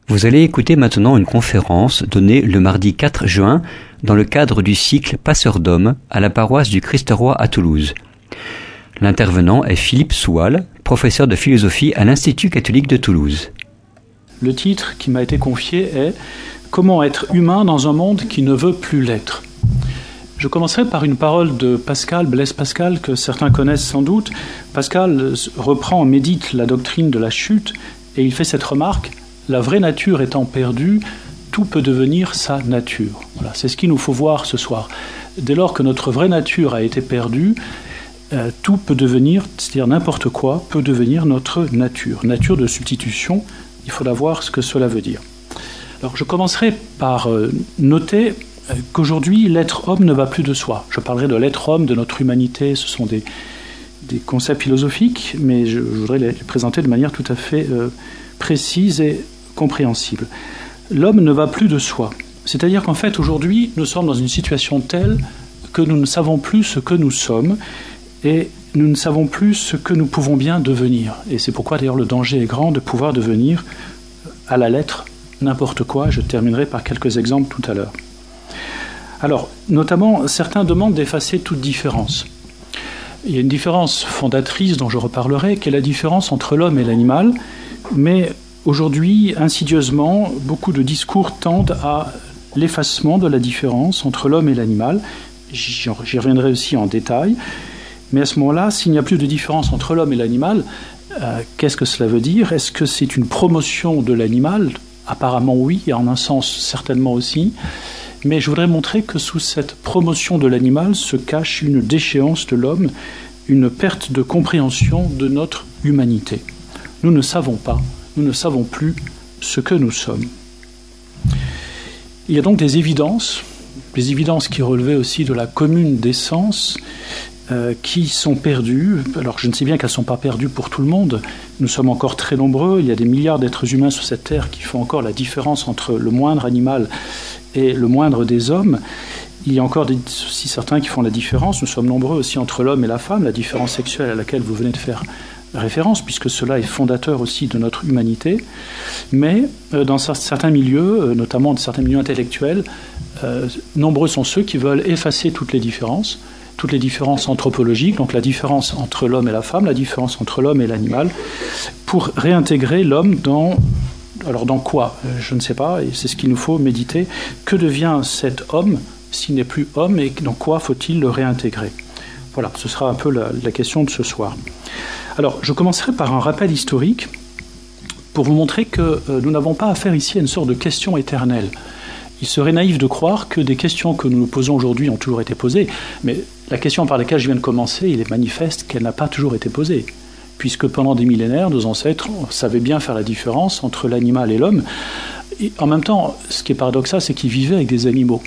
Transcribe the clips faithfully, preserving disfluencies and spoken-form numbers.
Vous allez écouter maintenant une conférence donnée le mardi quatre juin dans le cadre du cycle Passeurs d'hommes à la paroisse du Christ-Roi à Toulouse. L'intervenant est Philippe Soual, professeur de philosophie à l'Institut catholique de Toulouse. Le titre qui m'a été confié est « Comment être humain dans un monde qui ne veut plus l'être ». Je commencerai par une parole de Pascal, Blaise Pascal, que certains connaissent sans doute. Pascal reprend, médite la doctrine de la chute et il fait cette remarque « La vraie nature étant perdue, tout peut devenir sa nature ». Voilà, c'est ce qu'il nous faut voir ce soir. Dès lors que notre vraie nature a été perdue, euh, tout peut devenir, c'est-à-dire n'importe quoi, peut devenir notre nature. Nature de substitution, il faudra voir ce que cela veut dire. Alors je commencerai par euh, noter qu'aujourd'hui, l'être homme ne va plus de soi. Je parlerai de l'être homme, de notre humanité, ce sont des, des concepts philosophiques, mais je, je voudrais les présenter de manière tout à fait euh, précise et compréhensible. L'homme ne va plus de soi. C'est-à-dire qu'en fait, aujourd'hui, nous sommes dans une situation telle que nous ne savons plus ce que nous sommes et nous ne savons plus ce que nous pouvons bien devenir. Et c'est pourquoi, d'ailleurs, le danger est grand de pouvoir devenir à la lettre n'importe quoi. Je terminerai par quelques exemples tout à l'heure. Alors, notamment, certains demandent d'effacer toute différence. Il y a une différence fondatrice dont je reparlerai, qui est la différence entre l'homme et l'animal, mais aujourd'hui, insidieusement, beaucoup de discours tendent à l'effacement de la différence entre l'homme et l'animal. J'y reviendrai aussi en détail. Mais à ce moment-là, s'il n'y a plus de différence entre l'homme et l'animal, euh, qu'est-ce que cela veut dire? Est-ce que c'est une promotion de l'animal? Apparemment oui, et en un sens certainement aussi. Mais je voudrais montrer que sous cette promotion de l'animal se cache une déchéance de l'homme, une perte de compréhension de notre humanité. Nous ne savons pas, nous ne savons plus ce que nous sommes. Il y a donc des évidences, des évidences qui relevaient aussi de la commune des sens, euh, qui sont perdues. Alors je ne sais bien qu'elles ne sont pas perdues pour tout le monde. Nous sommes encore très nombreux. Il y a des milliards d'êtres humains sur cette terre qui font encore la différence entre le moindre animal et le moindre des hommes. Il y a encore des, aussi certains qui font la différence. Nous sommes nombreux aussi entre l'homme et la femme, la différence sexuelle à laquelle vous venez de faire référence, puisque cela est fondateur aussi de notre humanité. Mais euh, dans certains milieux, euh, notamment dans certains milieux intellectuels, euh, nombreux sont ceux qui veulent effacer toutes les différences, toutes les différences anthropologiques, donc la différence entre l'homme et la femme, la différence entre l'homme et l'animal, pour réintégrer l'homme dans... Alors dans quoi? Je ne sais pas, et c'est ce qu'il nous faut méditer. Que devient cet homme s'il n'est plus homme, et dans quoi faut-il le réintégrer? Voilà, ce sera un peu la, la question de ce soir. Alors, je commencerai par un rappel historique pour vous montrer que euh, nous n'avons pas affaire ici à une sorte de question éternelle. Il serait naïf de croire que des questions que nous nous posons aujourd'hui ont toujours été posées, mais la question par laquelle je viens de commencer, il est manifeste qu'elle n'a pas toujours été posée, puisque pendant des millénaires, nos ancêtres savaient bien faire la différence entre l'animal et l'homme. Et en même temps, ce qui est paradoxal, c'est qu'ils vivaient avec des animaux.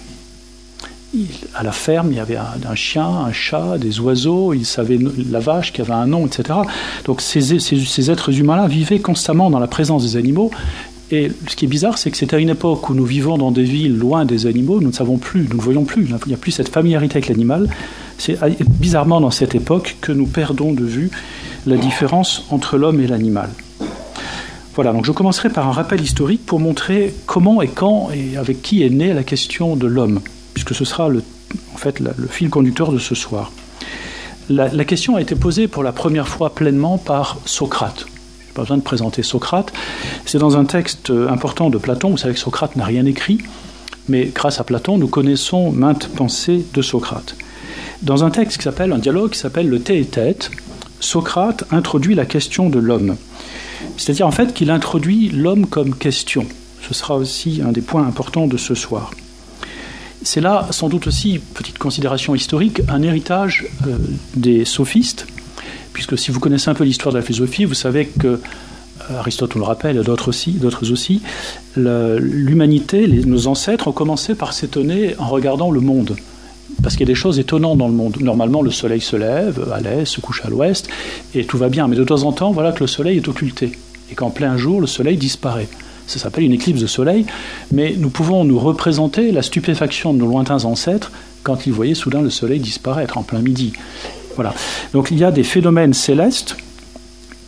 À la ferme, il y avait un, un chien, un chat, des oiseaux, ils savaient la vache qui avait un nom, et cetera. Donc ces, ces, ces êtres humains-là vivaient constamment dans la présence des animaux. Et ce qui est bizarre, c'est que c'est à une époque où nous vivons dans des villes loin des animaux, nous ne savons plus, nous ne voyons plus, il n'y a plus cette familiarité avec l'animal. C'est bizarrement dans cette époque que nous perdons de vue la différence entre l'homme et l'animal. Voilà, donc je commencerai par un rappel historique pour montrer comment et quand et avec qui est née la question de l'homme, puisque ce sera le, en fait la, le fil conducteur de ce soir. La, la question a été posée pour la première fois pleinement par Socrate. Je n'ai pas besoin de présenter Socrate. C'est dans un texte important de Platon. Vous savez que Socrate n'a rien écrit, mais grâce à Platon, nous connaissons maintes pensées de Socrate. Dans un texte qui s'appelle, un dialogue qui s'appelle le Théétète, Socrate introduit la question de l'homme. C'est-à-dire en fait qu'il introduit l'homme comme question. Ce sera aussi un des points importants de ce soir. C'est là, sans doute aussi, petite considération historique, un héritage euh, des sophistes, puisque si vous connaissez un peu l'histoire de la philosophie, vous savez que, Aristote nous le rappelle, et d'autres aussi, d'autres aussi le, l'humanité, les, nos ancêtres ont commencé par s'étonner en regardant le monde. Parce qu'il y a des choses étonnantes dans le monde. Normalement, le soleil se lève à l'est, se couche à l'ouest, et tout va bien. Mais de temps en temps, voilà que le soleil est occulté, et qu'en plein jour, le soleil disparaît. Ça s'appelle une éclipse de soleil, mais nous pouvons nous représenter la stupéfaction de nos lointains ancêtres quand ils voyaient soudain le soleil disparaître en plein midi. Voilà. Donc il y a des phénomènes célestes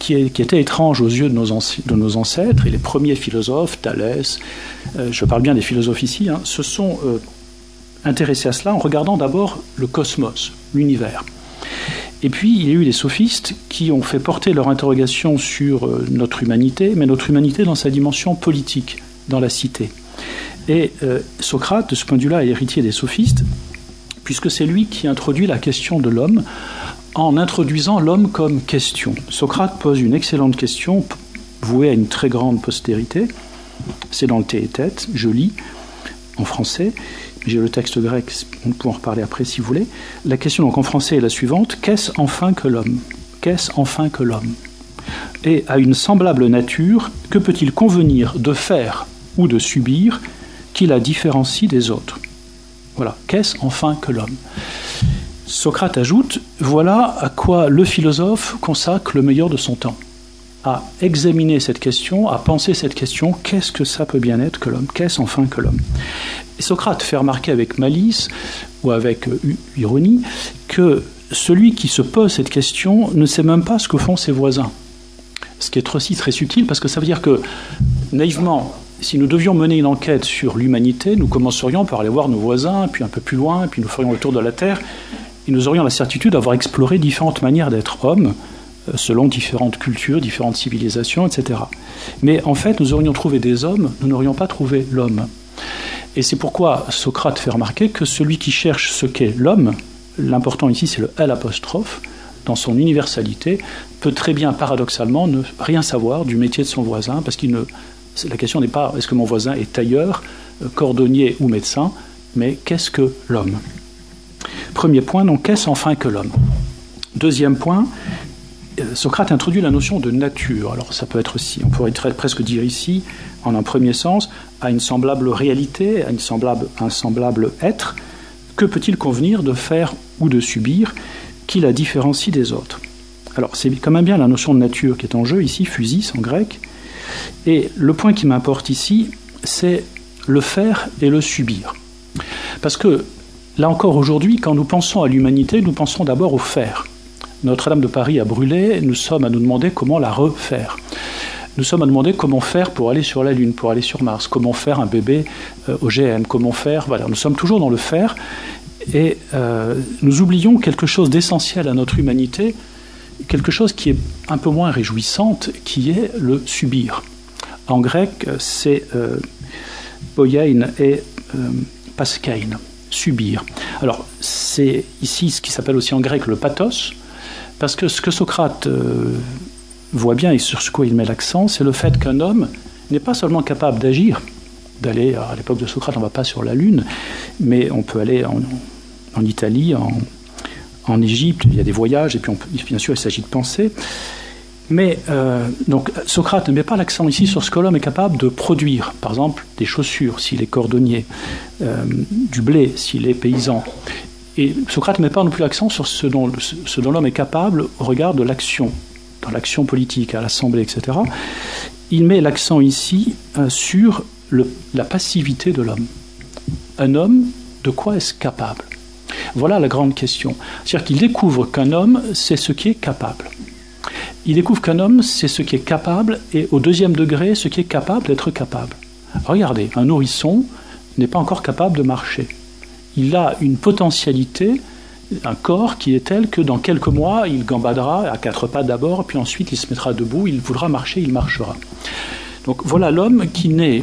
qui, est, qui était étrange aux yeux de nos, de nos ancêtres, et les premiers philosophes, Thalès, euh, je parle bien des philosophes ici, hein, se sont euh, intéressés à cela en regardant d'abord le cosmos, l'univers. Et puis, il y a eu des sophistes qui ont fait porter leur interrogation sur euh, notre humanité, mais notre humanité dans sa dimension politique, dans la cité. Et euh, Socrate, de ce point de vue-là, est héritier des sophistes, puisque c'est lui qui introduit la question de l'homme, en introduisant l'homme comme question. Socrate pose une excellente question, vouée à une très grande postérité. C'est dans le Théétète, je lis en français. J'ai le texte grec, on peut en reparler après si vous voulez. La question donc en français est la suivante. Qu'est-ce enfin que l'homme ? Qu'est-ce enfin que l'homme ? Et à une semblable nature, que peut-il convenir de faire ou de subir qui la différencie des autres ? Voilà. Qu'est-ce enfin que l'homme ? Socrate ajoute, voilà à quoi le philosophe consacre le meilleur de son temps. À examiner cette question, à penser cette question, qu'est-ce que ça peut bien être que l'homme ? Qu'est-ce enfin que l'homme ? Et Socrate fait remarquer avec malice, ou avec euh, ironie, que celui qui se pose cette question ne sait même pas ce que font ses voisins. Ce qui est aussi très subtil, parce que ça veut dire que, naïvement, si nous devions mener une enquête sur l'humanité, nous commencerions par aller voir nos voisins, puis un peu plus loin, puis nous ferions le tour de la Terre, et nous aurions la certitude d'avoir exploré différentes manières d'être homme, selon différentes cultures, différentes civilisations, et cetera. Mais en fait, nous aurions trouvé des hommes, nous n'aurions pas trouvé l'homme. Et c'est pourquoi Socrate fait remarquer que celui qui cherche ce qu'est l'homme, l'important ici c'est le L apostrophe, dans son universalité, peut très bien paradoxalement ne rien savoir du métier de son voisin, parce qu'il ne... la question n'est pas est-ce que mon voisin est tailleur, cordonnier ou médecin, mais qu'est-ce que l'homme ? Premier point, donc qu'est-ce enfin que l'homme ? Deuxième point, Socrate introduit la notion de nature. Alors ça peut être aussi, on pourrait presque dire ici, en un premier sens, à une semblable réalité, à une semblable, un semblable être. Que peut-il convenir de faire ou de subir qui la différencie des autres ? Alors c'est quand même bien la notion de nature qui est en jeu ici, physis en grec. Et le point qui m'importe ici, c'est le faire et le subir. Parce que là encore aujourd'hui, quand nous pensons à l'humanité, nous pensons d'abord au faire. Notre-Dame de Paris a brûlé, nous sommes à nous demander comment la refaire. Nous sommes à demander comment faire pour aller sur la Lune, pour aller sur Mars, comment faire un bébé euh, O G M, comment faire... Voilà, nous sommes toujours dans le faire et euh, nous oublions quelque chose d'essentiel à notre humanité, quelque chose qui est un peu moins réjouissante, qui est le subir. En grec, c'est euh, poiein et euh, paskein, subir. Alors, c'est ici ce qui s'appelle aussi en grec le pathos, parce que ce que Socrate euh, voit bien et sur ce quoi il met l'accent, c'est le fait qu'un homme n'est pas seulement capable d'agir, d'aller, à l'époque de Socrate, on ne va pas sur la Lune, mais on peut aller en, en Italie, en, en Égypte, il y a des voyages, et puis on peut, bien sûr il s'agit de penser. Mais euh, donc Socrate ne met pas l'accent ici sur ce que l'homme est capable de produire, par exemple des chaussures s'il est cordonnier, euh, du blé s'il est paysan. Et Socrate ne met pas non plus l'accent sur ce dont, ce dont l'homme est capable au regard de l'action, dans l'action politique, à l'Assemblée, et cetera. Il met l'accent ici euh, sur le, la passivité de l'homme. Un homme, de quoi est-ce capable ? Voilà la grande question. C'est-à-dire qu'il découvre qu'un homme, c'est ce qui est capable. Il découvre qu'un homme, c'est ce qui est capable, et au deuxième degré, ce qui est capable d'être capable. Regardez, un nourrisson n'est pas encore capable de marcher. Il a une potentialité, un corps qui est tel que dans quelques mois, il gambadera à quatre pattes d'abord, puis ensuite il se mettra debout, il voudra marcher, il marchera. Donc voilà l'homme qui naît,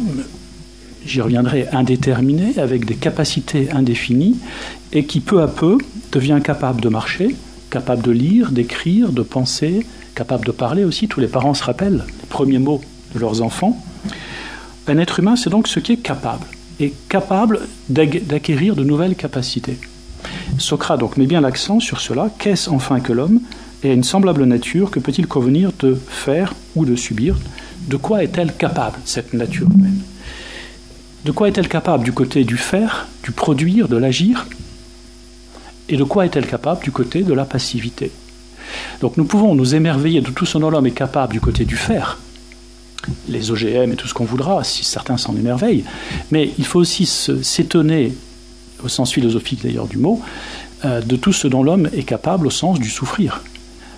j'y reviendrai, indéterminé, avec des capacités indéfinies, et qui peu à peu devient capable de marcher, capable de lire, d'écrire, de penser, capable de parler aussi. Tous les parents se rappellent les premiers mots de leurs enfants. Un être humain, c'est donc ce qui est capable, et capable d'acquérir de nouvelles capacités. Socrate donc met bien l'accent sur cela. Qu'est-ce enfin que l'homme ? Et à une semblable nature, que peut-il convenir de faire ou de subir ? De quoi est-elle capable, cette nature humaine ? De quoi est-elle capable du côté du faire, du produire, de l'agir ? Et de quoi est-elle capable du côté de la passivité ? Donc nous pouvons nous émerveiller de tout ce dont l'homme est capable du côté du faire, les O G M et tout ce qu'on voudra, si certains s'en émerveillent, mais il faut aussi se, s'étonner, au sens philosophique d'ailleurs du mot, euh, de tout ce dont l'homme est capable au sens du souffrir.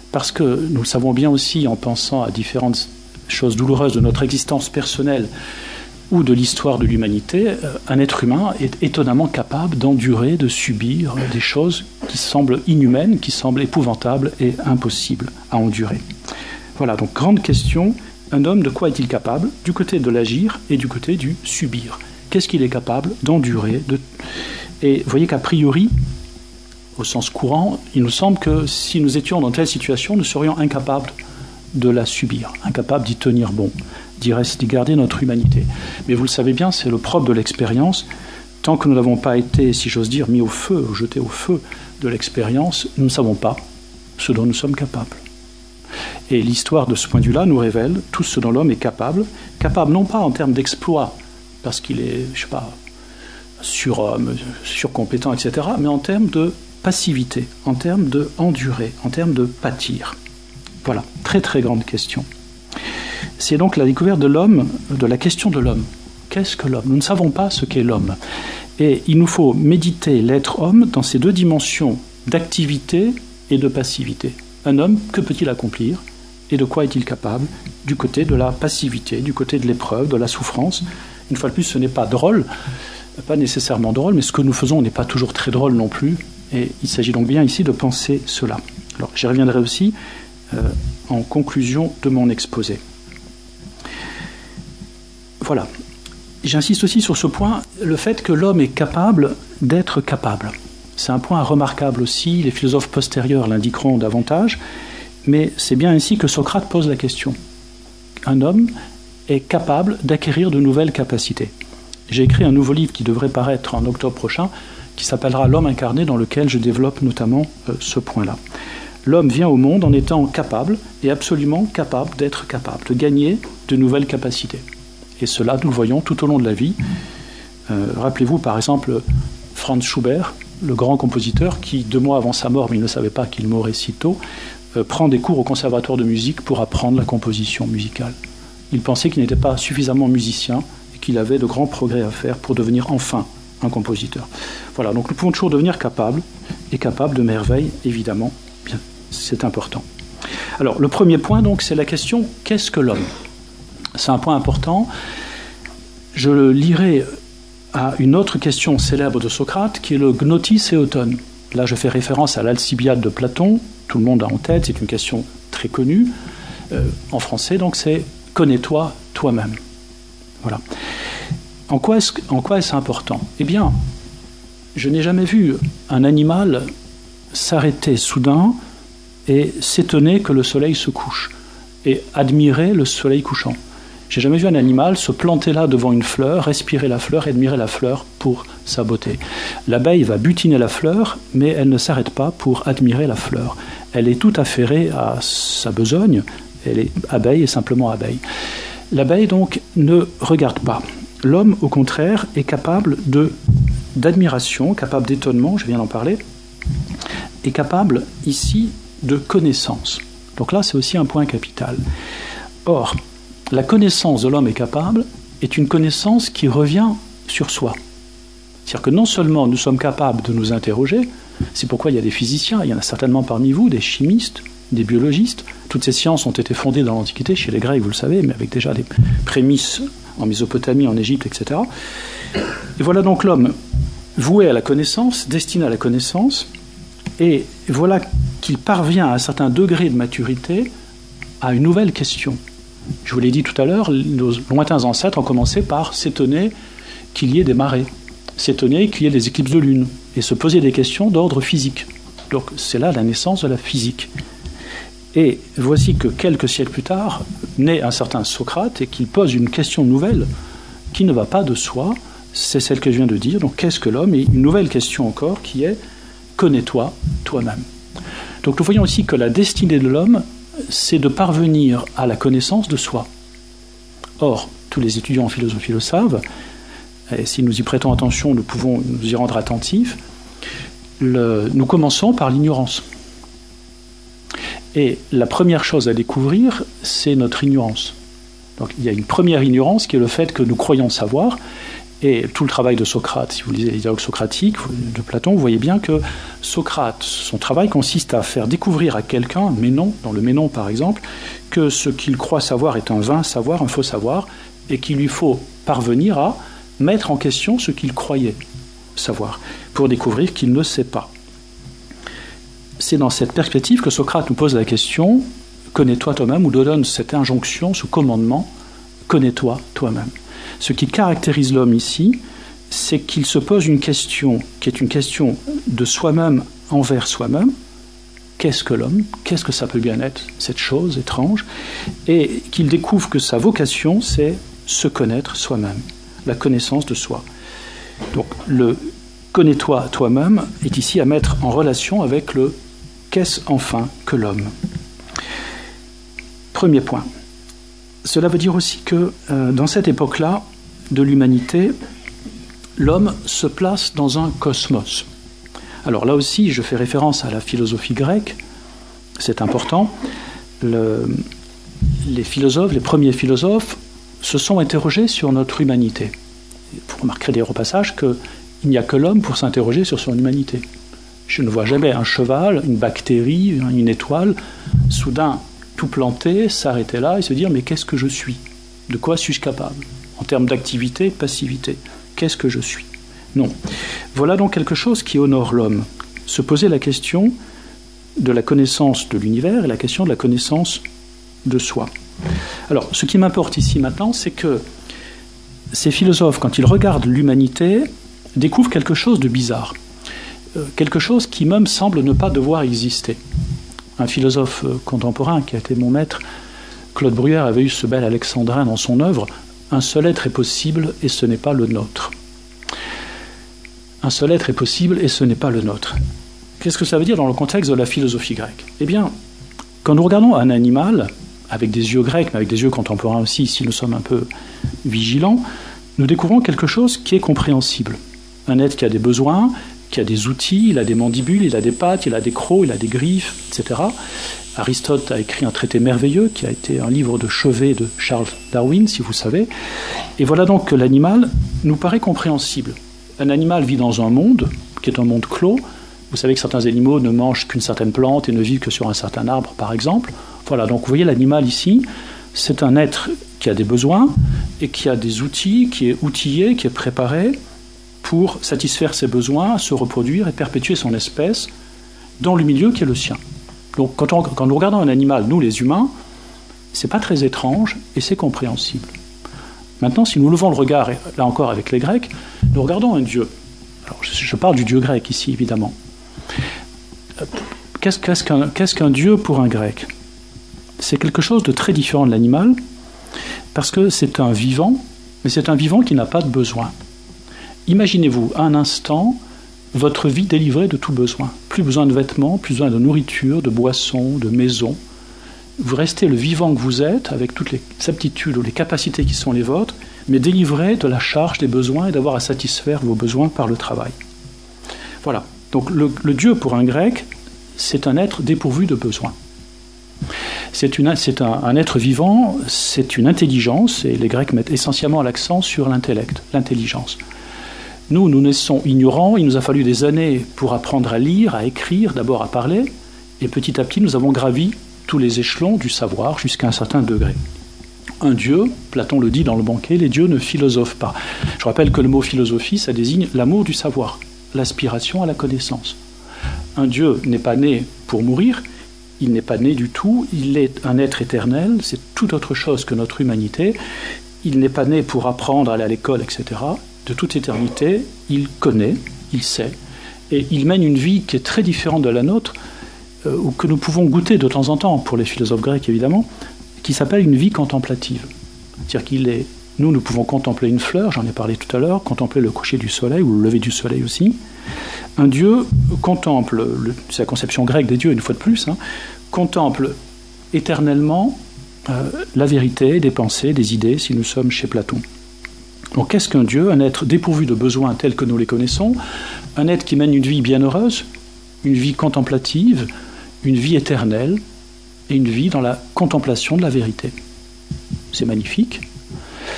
parce que nous le savons bien aussi en pensant à différentes choses douloureuses de notre existence personnelle ou de l'histoire de l'humanité, un être humain est étonnamment capable d'endurer, de subir des choses qui semblent inhumaines, qui semblent épouvantables et impossibles à endurer. Voilà, donc grande question, un homme de quoi est-il capable? Du côté de l'agir et du côté du subir. Qu'est-ce qu'il est capable d'endurer de... Et vous voyez qu'a priori, au sens courant, il nous semble que si nous étions dans telle situation, nous serions incapables de la subir, incapables d'y tenir bon, d'y rester, d'y garder notre humanité. Mais vous le savez bien, c'est le propre de l'expérience. Tant que nous n'avons pas été, si j'ose dire, mis au feu, ou jetés au feu de l'expérience, nous ne savons pas ce dont nous sommes capables. Et l'histoire de ce point de vue-là nous révèle tout ce dont l'homme est capable, capable non pas en termes d'exploit, parce qu'il est, je ne sais pas, surhomme, surcompétent, et cetera, mais en termes de passivité, en termes de endurer, en termes de pâtir. Voilà, très très grande question. C'est donc la découverte de l'homme, de la question de l'homme. Qu'est-ce que l'homme? Nous ne savons pas ce qu'est l'homme. Et il nous faut méditer l'être homme dans ces deux dimensions d'activité et de passivité. Un homme, que peut-il accomplir? Et de quoi est-il capable? Du côté de la passivité, du côté de l'épreuve, de la souffrance. Une fois de plus, ce n'est pas drôle, pas nécessairement drôle, mais ce que nous faisons n'est pas toujours très drôle non plus. Et il s'agit donc bien ici de penser cela. Alors, j'y reviendrai aussi euh, en conclusion de mon exposé. Voilà. J'insiste aussi sur ce point, le fait que l'homme est capable d'être capable. C'est un point remarquable aussi, les philosophes postérieurs l'indiqueront davantage, mais c'est bien ainsi que Socrate pose la question. Un homme est capable d'acquérir de nouvelles capacités. J'ai écrit un nouveau livre qui devrait paraître en octobre prochain, qui s'appellera L'homme incarné, dans lequel je développe notamment euh, ce point-là. L'homme vient au monde en étant capable, et absolument capable d'être capable, de gagner de nouvelles capacités. Et cela, nous le voyons tout au long de la vie. Euh, rappelez-vous, par exemple, Franz Schubert, le grand compositeur, qui, deux mois avant sa mort, mais il ne savait pas qu'il mourrait si tôt, euh, prend des cours au conservatoire de musique pour apprendre la composition musicale. Il pensait qu'il n'était pas suffisamment musicien et qu'il avait de grands progrès à faire pour devenir enfin un compositeur. Voilà, donc nous pouvons toujours devenir capables, et capables de merveilles, évidemment, bien, c'est important. Alors, le premier point, donc, c'est la question, qu'est-ce que l'homme? C'est un point important. Je le lirai à une autre question célèbre de Socrate, qui est le gnotis eoton. Là, je fais référence à l'Alcibiade de Platon, tout le monde a en tête, c'est une question très connue. Euh, en français, donc, c'est « connais-toi toi-même ». Voilà. En quoi est-ce, en quoi est-ce important? Eh bien, je n'ai jamais vu un animal s'arrêter soudain et s'étonner que le soleil se couche, et admirer le soleil couchant. J'ai jamais vu un animal se planter là devant une fleur, respirer la fleur et admirer la fleur pour sa beauté. L'abeille va butiner la fleur, mais elle ne s'arrête pas pour admirer la fleur. Elle est tout affairée à sa besogne, elle est abeille et simplement abeille. L'abeille, donc, ne regarde pas. L'homme, au contraire, est capable de, d'admiration, capable d'étonnement, je viens d'en parler, est capable, ici, de connaissance. Donc là, c'est aussi un point capital. Or, la connaissance de l'homme est capable est une connaissance qui revient sur soi. C'est-à-dire que non seulement nous sommes capables de nous interroger, c'est pourquoi il y a des physiciens, il y en a certainement parmi vous, des chimistes, des biologistes. Toutes ces sciences ont été fondées dans l'Antiquité, chez les Grecs, vous le savez, mais avec déjà des prémices en Mésopotamie, en Égypte, et cetera. Et voilà donc l'homme voué à la connaissance, destiné à la connaissance, et voilà qu'il parvient à un certain degré de maturité à une nouvelle question. Je vous l'ai dit tout à l'heure, nos lointains ancêtres ont commencé par s'étonner qu'il y ait des marées, s'étonner qu'il y ait des éclipses de lune, et se poser des questions d'ordre physique. Donc c'est là la naissance de la physique. Et voici que quelques siècles plus tard, naît un certain Socrate et qu'il pose une question nouvelle qui ne va pas de soi, c'est celle que je viens de dire. Donc qu'est-ce que l'homme? Et une nouvelle question encore qui est « connais-toi toi-même ». Donc nous voyons aussi que la destinée de l'homme, c'est de parvenir à la connaissance de soi. Or, tous les étudiants en philosophie le savent, et si nous y prêtons attention, nous pouvons nous y rendre attentifs, le, nous commençons par l'ignorance. Et la première chose à découvrir, c'est notre ignorance. Donc il y a une première ignorance qui est le fait que nous croyons savoir, Et tout le travail de Socrate, si vous lisez les dialogues socratiques de Platon, vous voyez bien que Socrate, son travail consiste à faire découvrir à quelqu'un, Ménon, dans le Ménon par exemple, que ce qu'il croit savoir est un vain savoir, un faux savoir, et qu'il lui faut parvenir à mettre en question ce qu'il croyait savoir, pour découvrir qu'il ne sait pas. C'est dans cette perspective que Socrate nous pose la question « Connais-toi toi-même » ou donne cette injonction, ce commandement « Connais-toi toi-même ». Ce qui caractérise l'homme ici, c'est qu'il se pose une question qui est une question de soi-même envers soi-même. Qu'est-ce que l'homme? Qu'est-ce que ça peut bien être, cette chose étrange? Et qu'il découvre que sa vocation, c'est se connaître soi-même, la connaissance de soi. Donc le « connais-toi toi-même » est ici à mettre en relation avec le « qu'est-ce enfin que l'homme ?» Premier point. Cela veut dire aussi que euh, dans cette époque-là de l'humanité, l'homme se place dans un cosmos. Alors là aussi, je fais référence à la philosophie grecque, c'est important. Le, les philosophes, les premiers philosophes, se sont interrogés sur notre humanité. Vous remarquerez d'ailleurs au passage qu'il n'y a que l'homme pour s'interroger sur son humanité. Je ne vois jamais un cheval, une bactérie, une étoile, soudain tout planter, s'arrêter là et se dire « mais qu'est-ce que je suis? De quoi suis-je capable? En termes d'activité, passivité, qu'est-ce que je suis ?» Non. Voilà donc quelque chose qui honore l'homme. Se poser la question de la connaissance de l'univers et la question de la connaissance de soi. Alors, ce qui m'importe ici maintenant, c'est que ces philosophes, quand ils regardent l'humanité, découvrent quelque chose de bizarre. Euh, quelque chose qui même semble ne pas devoir exister. Un philosophe contemporain qui a été mon maître, Claude Bruyère, avait eu ce bel alexandrin dans son œuvre « Un seul être est possible et ce n'est pas le nôtre ». Un seul être est possible et ce n'est pas le nôtre. Qu'est-ce que ça veut dire dans le contexte de la philosophie grecque? Eh bien, quand nous regardons un animal, avec des yeux grecs, mais avec des yeux contemporains aussi, si nous sommes un peu vigilants, nous découvrons quelque chose qui est compréhensible. Un être qui a des besoins, qui a des outils, il a des mandibules, il a des pattes, il a des crocs, il a des griffes, et cetera. Aristote a écrit un traité merveilleux qui a été un livre de chevet de Charles Darwin, si vous savez. Et voilà donc que l'animal nous paraît compréhensible. Un animal vit dans un monde qui est un monde clos. Vous savez que certains animaux ne mangent qu'une certaine plante et ne vivent que sur un certain arbre, par exemple. Voilà, donc vous voyez l'animal ici, c'est un être qui a des besoins et qui a des outils, qui est outillé, qui est préparé pour satisfaire ses besoins, se reproduire et perpétuer son espèce dans le milieu qui est le sien. Donc quand, on, quand nous regardons un animal, nous les humains, c'est pas très étrange et c'est compréhensible. Maintenant, si nous levons le regard, là encore avec les Grecs, nous regardons un dieu. Alors, je, je parle du dieu grec ici, évidemment. Qu'est-ce, qu'est-ce qu'un, qu'est-ce qu'un dieu pour un grec? C'est quelque chose de très différent de l'animal, parce que c'est un vivant, mais c'est un vivant qui n'a pas de besoin. Imaginez-vous un instant votre vie délivrée de tout besoin. Plus besoin de vêtements, plus besoin de nourriture, de boissons, de maisons. Vous restez le vivant que vous êtes, avec toutes les aptitudes ou les capacités qui sont les vôtres, mais délivré de la charge des besoins et d'avoir à satisfaire vos besoins par le travail. Voilà. Donc le, le Dieu pour un grec, c'est un être dépourvu de besoins. C'est, une, c'est un, un être vivant, c'est une intelligence, et les Grecs mettent essentiellement l'accent sur l'intellect, l'intelligence. Nous, nous naissons ignorants, il nous a fallu des années pour apprendre à lire, à écrire, d'abord à parler, et petit à petit nous avons gravi tous les échelons du savoir jusqu'à un certain degré. Un dieu, Platon le dit dans le banquet, les dieux ne philosophent pas. Je rappelle que le mot philosophie, ça désigne l'amour du savoir, l'aspiration à la connaissance. Un dieu n'est pas né pour mourir, il n'est pas né du tout, il est un être éternel, c'est tout autre chose que notre humanité. Il n'est pas né pour apprendre à aller à l'école, et cetera. De toute éternité, il connaît, il sait, et il mène une vie qui est très différente de la nôtre, euh, ou que nous pouvons goûter de temps en temps, pour les philosophes grecs évidemment, qui s'appelle une vie contemplative. C'est-à-dire qu'il est, nous, nous pouvons contempler une fleur, j'en ai parlé tout à l'heure, contempler le coucher du soleil, ou le lever du soleil aussi. Un dieu contemple, le, c'est la conception grecque des dieux une fois de plus, hein, contemple éternellement euh, la vérité des pensées, des idées, si nous sommes chez Platon. Donc qu'est-ce qu'un dieu? Un être dépourvu de besoins tels que nous les connaissons, un être qui mène une vie bienheureuse, une vie contemplative, une vie éternelle, et une vie dans la contemplation de la vérité. C'est magnifique.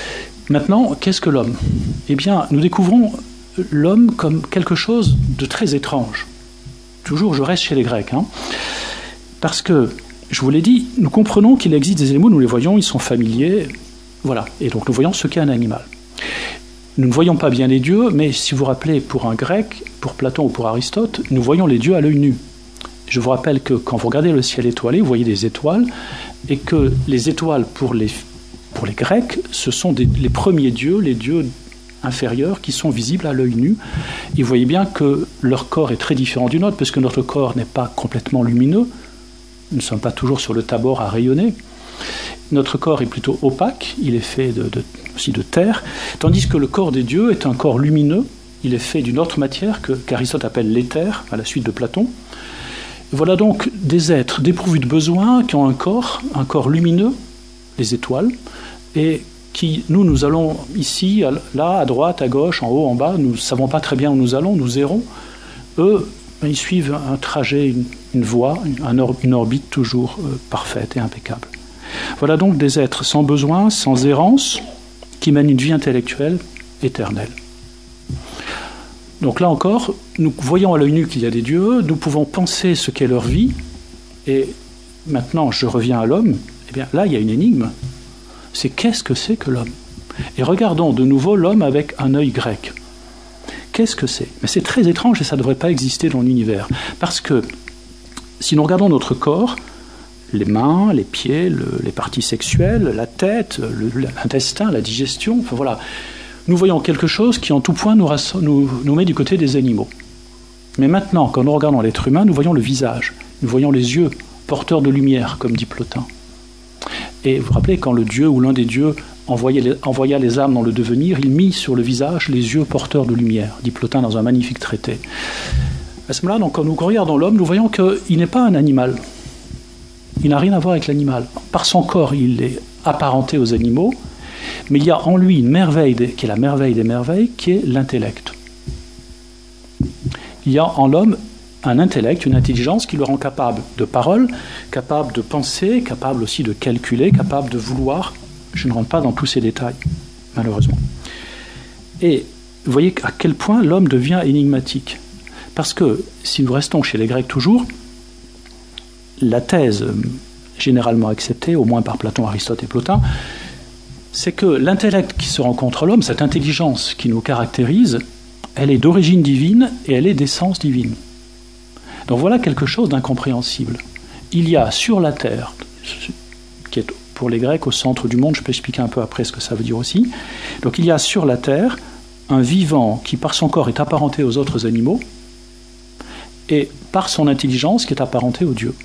Maintenant, qu'est-ce que l'homme? Eh bien, nous découvrons l'homme comme quelque chose de très étrange. Toujours, je reste chez les Grecs. Hein, parce que, je vous l'ai dit, nous comprenons qu'il existe des animaux, nous les voyons, ils sont familiers, voilà. Et donc nous voyons ce qu'est un animal. Nous ne voyons pas bien les dieux, mais si vous vous rappelez, pour un grec, pour Platon ou pour Aristote, nous voyons les dieux à l'œil nu. Je vous rappelle que quand vous regardez le ciel étoilé, vous voyez des étoiles, et que les étoiles, pour les, pour les Grecs, ce sont des, les premiers dieux, les dieux inférieurs, qui sont visibles à l'œil nu. Et vous voyez bien que leur corps est très différent du nôtre, parce que notre corps n'est pas complètement lumineux. Nous ne sommes pas toujours sur le Tabor à rayonner. Notre corps est plutôt opaque, il est fait de, de, aussi de terre, tandis que le corps des dieux est un corps lumineux, il est fait d'une autre matière que, qu'Aristote appelle l'éther, à la suite de Platon. Voilà donc des êtres dépourvus de besoins, qui ont un corps, un corps lumineux, les étoiles, et qui, nous, nous allons ici, là, à droite, à gauche, en haut, en bas, nous ne savons pas très bien où nous allons, nous errons. Eux, ils suivent un trajet, une, une voie, un or, une orbite toujours euh, parfaite et impeccable. Voilà donc des êtres sans besoin, sans errance, qui mènent une vie intellectuelle éternelle. Donc là encore, nous voyons à l'œil nu qu'il y a des dieux, nous pouvons penser ce qu'est leur vie, et maintenant je reviens à l'homme, eh bien là il y a une énigme, c'est qu'est-ce que c'est que l'homme? Et regardons de nouveau l'homme avec un œil grec. Qu'est-ce que c'est? Mais c'est très étrange et ça ne devrait pas exister dans l'univers, parce que si nous regardons notre corps, les mains, les pieds, le, les parties sexuelles, la tête, le, l'intestin, la digestion, enfin voilà, nous voyons quelque chose qui en tout point nous, nous, nous met du côté des animaux. Mais maintenant, quand nous regardons l'être humain, nous voyons le visage, nous voyons les yeux porteurs de lumière, comme dit Plotin. Et vous vous rappelez, quand le dieu ou l'un des dieux envoyait les, envoya les âmes dans le devenir, il mit sur le visage les yeux porteurs de lumière, dit Plotin dans un magnifique traité. À ce moment-là, donc, quand nous regardons l'homme, nous voyons qu'il n'est pas un animal. Il n'a rien à voir avec l'animal. Par son corps, il est apparenté aux animaux, mais il y a en lui une merveille, des, qui est la merveille des merveilles, qui est l'intellect. Il y a en l'homme un intellect, une intelligence qui le rend capable de parole, capable de penser, capable aussi de calculer, capable de vouloir. Je ne rentre pas dans tous ces détails, malheureusement. Et vous voyez à quel point l'homme devient énigmatique. Parce que, si nous restons chez les Grecs toujours, la thèse généralement acceptée, au moins par Platon, Aristote et Plotin, c'est que l'intellect qui se rencontre à l'homme, cette intelligence qui nous caractérise, elle est d'origine divine et elle est d'essence divine. Donc voilà quelque chose d'incompréhensible. Il y a sur la terre, qui est pour les Grecs au centre du monde, je peux expliquer un peu après ce que ça veut dire aussi, donc il y a sur la terre un vivant qui par son corps est apparenté aux autres animaux et par son intelligence qui est apparenté aux dieux.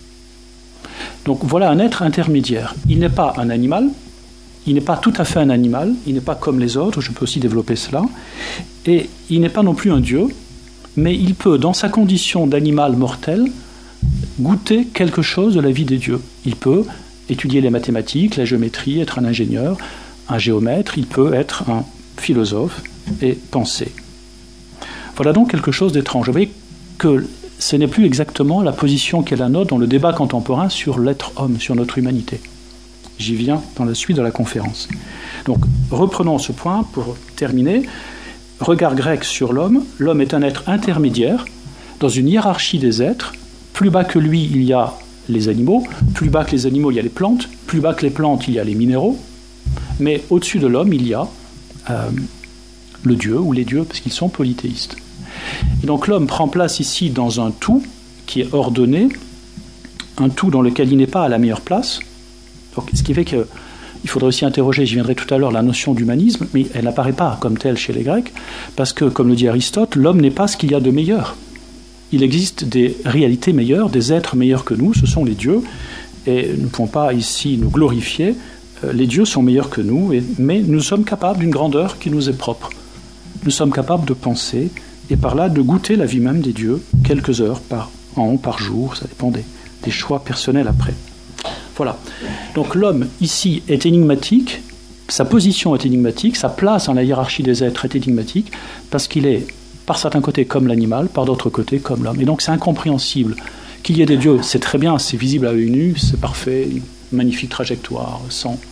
Donc voilà un être intermédiaire. Il n'est pas un animal, il n'est pas tout à fait un animal, il n'est pas comme les autres, je peux aussi développer cela, et il n'est pas non plus un dieu, mais il peut, dans sa condition d'animal mortel, goûter quelque chose de la vie des dieux. Il peut étudier les mathématiques, la géométrie, être un ingénieur, un géomètre, il peut être un philosophe et penser. Voilà donc quelque chose d'étrange. Vous voyez que ce n'est plus exactement la position qu'est la nôtre dans le débat contemporain sur l'être homme, sur notre humanité. J'y viens dans la suite de la conférence. Donc, reprenons ce point pour terminer. Regard grec sur l'homme. L'homme est un être intermédiaire dans une hiérarchie des êtres. Plus bas que lui, il y a les animaux. Plus bas que les animaux, il y a les plantes. Plus bas que les plantes, il y a les minéraux. Mais au-dessus de l'homme, il y a euh, le Dieu ou les dieux, parce qu'ils sont polythéistes. Et donc l'homme prend place ici dans un tout qui est ordonné, un tout dans lequel il n'est pas à la meilleure place. Donc, ce qui fait qu'il faudrait aussi interroger, j'y viendrai tout à l'heure, la notion d'humanisme, mais elle n'apparaît pas comme telle chez les Grecs, parce que, comme le dit Aristote, l'homme n'est pas ce qu'il y a de meilleur. Il existe des réalités meilleures, des êtres meilleurs que nous, ce sont les dieux, et nous ne pouvons pas ici nous glorifier, les dieux sont meilleurs que nous, et, mais nous sommes capables d'une grandeur qui nous est propre. Nous sommes capables de penser, et par là de goûter la vie même des dieux, quelques heures par an, par jour, ça dépend des, des choix personnels après. Voilà. Donc l'homme ici est énigmatique, sa position est énigmatique, sa place dans la hiérarchie des êtres est énigmatique, parce qu'il est par certains côtés comme l'animal, par d'autres côtés comme l'homme. Et donc c'est incompréhensible. Qu'il y ait des dieux, c'est très bien, c'est visible à l'œil nu, c'est parfait, une magnifique trajectoire, sans,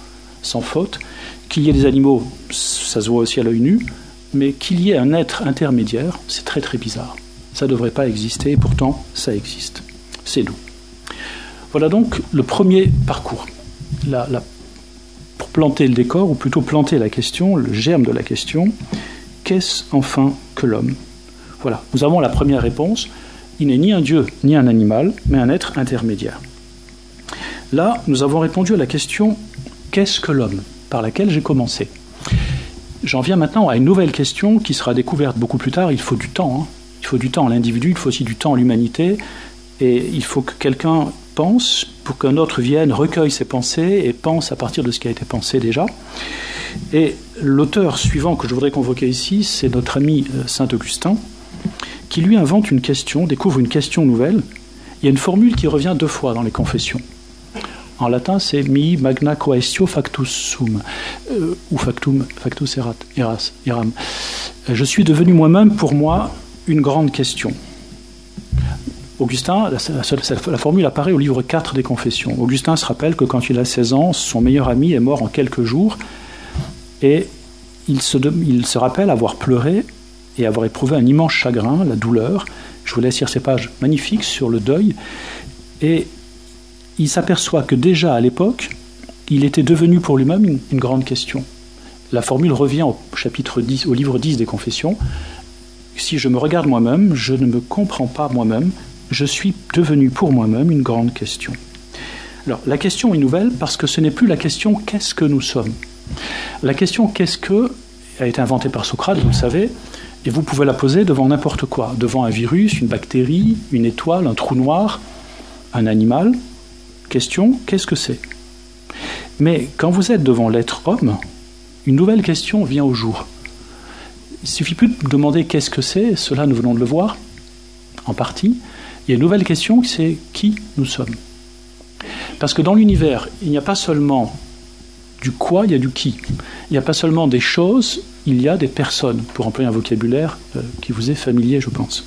sans faute, qu'il y ait des animaux, ça se voit aussi à l'œil nu, mais qu'il y ait un être intermédiaire, c'est très très bizarre. Ça ne devrait pas exister, et pourtant ça existe. C'est nous. Voilà donc le premier parcours. La, la, pour planter le décor, ou plutôt planter la question, le germe de la question, qu'est-ce enfin que l'homme ? Voilà, nous avons la première réponse. Il n'est ni un dieu, ni un animal, mais un être intermédiaire. Là, nous avons répondu à la question « Qu'est-ce que l'homme ?» par laquelle j'ai commencé. J'en viens maintenant à une nouvelle question qui sera découverte beaucoup plus tard. Il faut du temps. Hein. Il faut du temps à l'individu, il faut aussi du temps à l'humanité. Et il faut que quelqu'un pense pour qu'un autre vienne, recueille ses pensées et pense à partir de ce qui a été pensé déjà. Et l'auteur suivant que je voudrais convoquer ici, c'est notre ami saint Augustin, qui lui invente une question, découvre une question nouvelle. Il y a une formule qui revient deux fois dans les confessions. En latin, c'est mi magna quaestio factus sum, euh, ou factum, factus erat, eras, eram. Je suis devenu moi-même, pour moi, une grande question. Augustin, la, la, la formule apparaît au livre quatre des Confessions. Augustin se rappelle que quand il a seize ans, son meilleur ami est mort en quelques jours, et il se, il se rappelle avoir pleuré et avoir éprouvé un immense chagrin, la douleur. Je vous laisse lire ces pages magnifiques sur le deuil, et il s'aperçoit que déjà à l'époque, il était devenu pour lui-même une, une grande question. La formule revient au chapitre dix, au livre dix des Confessions. Si je me regarde moi-même, je ne me comprends pas moi-même, je suis devenu pour moi-même une grande question. Alors, la question est nouvelle parce que ce n'est plus la question « qu'est-ce que nous sommes ?» La question « qu'est-ce que ?» a été inventée par Socrate, vous le savez, et vous pouvez la poser devant n'importe quoi, devant un virus, une bactérie, une étoile, un trou noir, un animal. Question, qu'est-ce que c'est ? Mais quand vous êtes devant l'être homme, une nouvelle question vient au jour. Il ne suffit plus de demander qu'est-ce que c'est, cela nous venons de le voir, en partie. Il y a une nouvelle question, c'est qui nous sommes. Parce que dans l'univers, il n'y a pas seulement du quoi, il y a du qui. Il n'y a pas seulement des choses, il y a des personnes, pour employer un vocabulaire euh, qui vous est familier, je pense.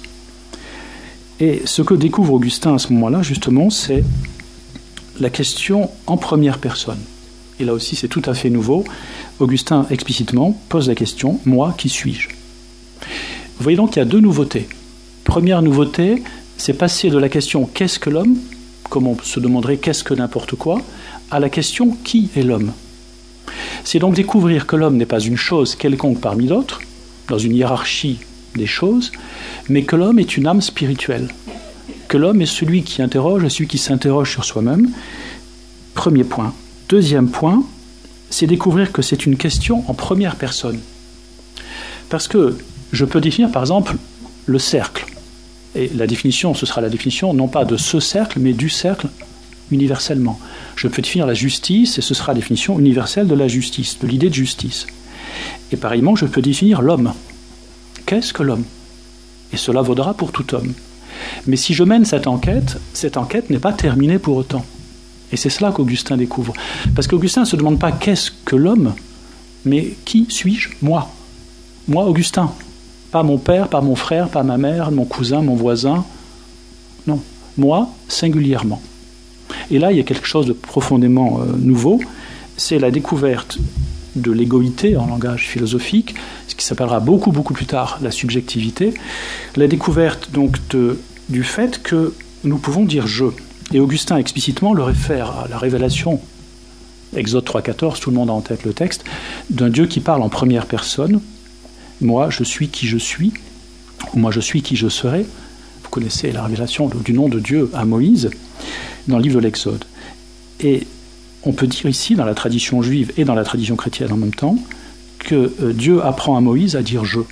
Et ce que découvre Augustin à ce moment-là, justement, c'est la question en première personne. Et là aussi, c'est tout à fait nouveau. Augustin, explicitement, pose la question « Moi, qui suis-je » Vous voyez donc qu'il y a deux nouveautés. Première nouveauté, c'est passer de la question « Qu'est-ce que l'homme ?» comme on se demanderait « Qu'est-ce que n'importe quoi ?» à la question « Qui est l'homme ?» C'est donc découvrir que l'homme n'est pas une chose quelconque parmi d'autres, dans une hiérarchie des choses, mais que l'homme est une âme spirituelle. Que l'homme est celui qui interroge et celui qui s'interroge sur soi-même. Premier point. Deuxième point, c'est découvrir que c'est une question en première personne. Parce que je peux définir, par exemple, le cercle. Et la définition, ce sera la définition non pas de ce cercle, mais du cercle universellement. Je peux définir la justice, et ce sera la définition universelle de la justice, de l'idée de justice. Et pareillement, je peux définir l'homme. Qu'est-ce que l'homme ? Et cela vaudra pour tout homme. Mais si je mène cette enquête, cette enquête n'est pas terminée pour autant. Et c'est cela qu'Augustin découvre. Parce qu'Augustin ne se demande pas qu'est-ce que l'homme, mais qui suis-je ? Moi. Moi, Augustin. Pas mon père, pas mon frère, pas ma mère, mon cousin, mon voisin. Non. Moi, singulièrement. Et là, il y a quelque chose de profondément euh, nouveau. C'est la découverte de l'égoïté en langage philosophique, ce qui s'appellera beaucoup, beaucoup plus tard la subjectivité. La découverte donc de, du fait que nous pouvons dire « je ». Et Augustin explicitement le réfère à la révélation, Exode trois quatorze, tout le monde a en tête le texte, d'un Dieu qui parle en première personne. Moi, je suis qui je suis, ou moi, je suis qui je serai. Vous connaissez la révélation du nom de Dieu à Moïse dans le livre de l'Exode. Et on peut dire ici, dans la tradition juive et dans la tradition chrétienne en même temps, que Dieu apprend à Moïse à dire « je ».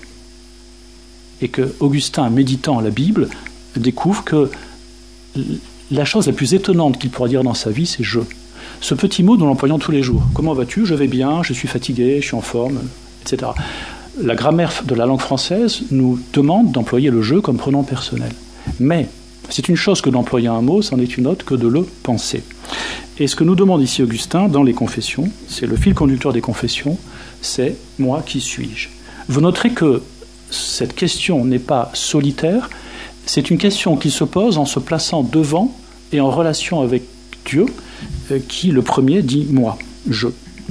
Et que Augustin, méditant la Bible, découvre que la chose la plus étonnante qu'il pourra dire dans sa vie, c'est « je ». Ce petit mot, nous l'employons tous les jours. « Comment vas-tu ? Je vais bien, je suis fatigué, je suis en forme, et cetera » La grammaire de la langue française nous demande d'employer le « je » comme pronom personnel. Mais c'est une chose que d'employer un mot, c'en est une autre que de le penser. Et ce que nous demande ici Augustin dans les Confessions, c'est le fil conducteur des Confessions, c'est « moi, qui suis-je » Vous noterez que cette question n'est pas solitaire, c'est une question qui se pose en se plaçant devant et en relation avec Dieu, qui, le premier, dit « moi, je ».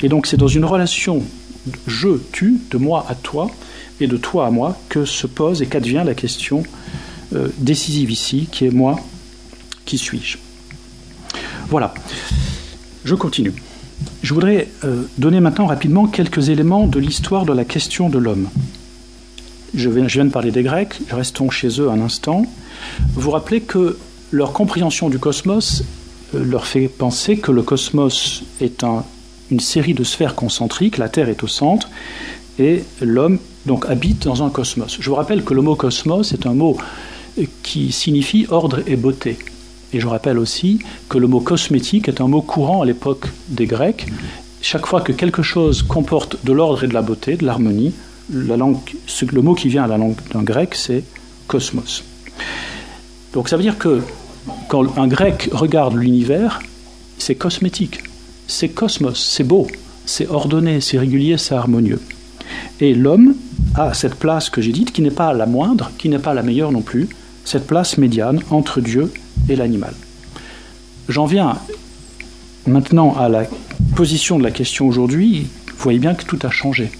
Et donc c'est dans une relation je-tu, de moi à toi, et de toi à moi, que se pose et qu'advient la question euh, décisive ici, qui est moi, qui suis-je? Voilà. Je continue. Je voudrais euh, donner maintenant rapidement quelques éléments de l'histoire de la question de l'homme. Je viens, je viens de parler des Grecs, restons chez eux un instant. Vous rappelez que leur compréhension du cosmos euh, leur fait penser que le cosmos est un, une série de sphères concentriques, la Terre est au centre, et l'homme donc habite dans un cosmos. Je vous rappelle que le mot cosmos est un mot qui signifie ordre et beauté. Et je rappelle aussi que le mot cosmétique est un mot courant à l'époque des Grecs. Chaque fois que quelque chose comporte de l'ordre et de la beauté, de l'harmonie, la langue, le mot qui vient à la langue d'un grec, c'est cosmos. Donc ça veut dire que quand un grec regarde l'univers, c'est cosmétique, c'est cosmos, c'est beau, c'est ordonné, c'est régulier, c'est harmonieux. Et l'homme a cette place que j'ai dite, qui n'est pas la moindre, qui n'est pas la meilleure non plus, cette place médiane entre Dieu et l'animal. J'en viens maintenant à la position de la question aujourd'hui. Vous voyez bien que tout a changé.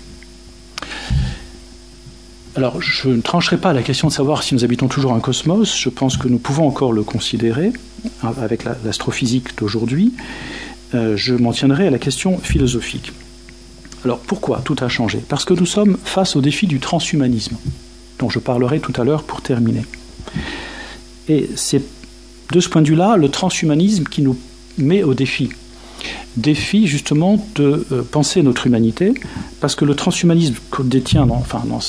Alors, je ne trancherai pas la question de savoir si nous habitons toujours un cosmos. Je pense que nous pouvons encore le considérer avec l'astrophysique d'aujourd'hui. Euh, je m'en tiendrai à la question philosophique. Alors, pourquoi tout a changé? Parce que nous sommes face au défi du transhumanisme, dont je parlerai tout à l'heure pour terminer. Et c'est de ce point de vue-là le transhumanisme qui nous met au défi. Défi justement de euh, penser notre humanité, parce que le transhumanisme détient dans, enfin, dans,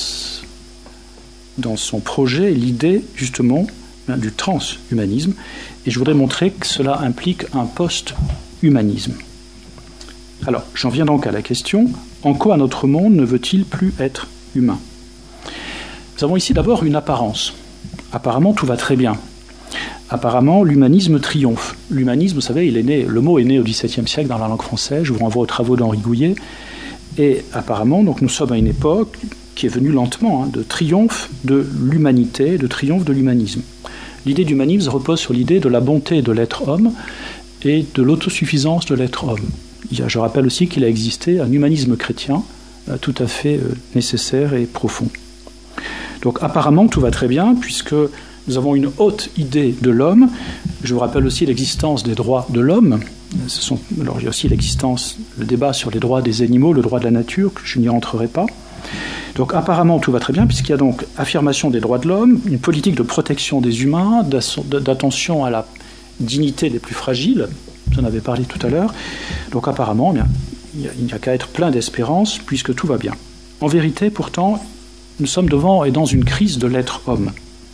dans son projet l'idée justement hein, du transhumanisme, et je voudrais montrer que cela implique un post-humanisme. Alors, j'en viens donc à la question, en quoi notre monde ne veut-il plus être humain? Nous avons ici d'abord une apparence. Apparemment, tout va très bien. Apparemment, l'humanisme triomphe. L'humanisme, vous savez, il est né, le mot est né au dix-septième siècle dans la langue française. Je vous renvoie aux travaux d'Henri Gouillet. Et apparemment, donc, nous sommes à une époque qui est venue lentement, hein, de triomphe de l'humanité, de triomphe de l'humanisme. L'idée d'humanisme repose sur l'idée de la bonté de l'être homme et de l'autosuffisance de l'être homme. Il y a, je rappelle aussi qu'il a existé un humanisme chrétien euh, tout à fait euh, nécessaire et profond. Donc apparemment, tout va très bien, puisque nous avons une haute idée de l'homme. Je vous rappelle aussi l'existence des droits de l'homme. Ce sont, alors il y a aussi l'existence, le débat sur les droits des animaux, le droit de la nature, que je n'y rentrerai pas. Donc apparemment, tout va très bien, puisqu'il y a donc affirmation des droits de l'homme, une politique de protection des humains, d'attention à la dignité des plus fragiles. J'en avais parlé tout à l'heure. Donc apparemment, bien, il n'y a, a qu'à être plein d'espérance, puisque tout va bien. En vérité, pourtant, nous sommes devant et dans une crise de l'être homme.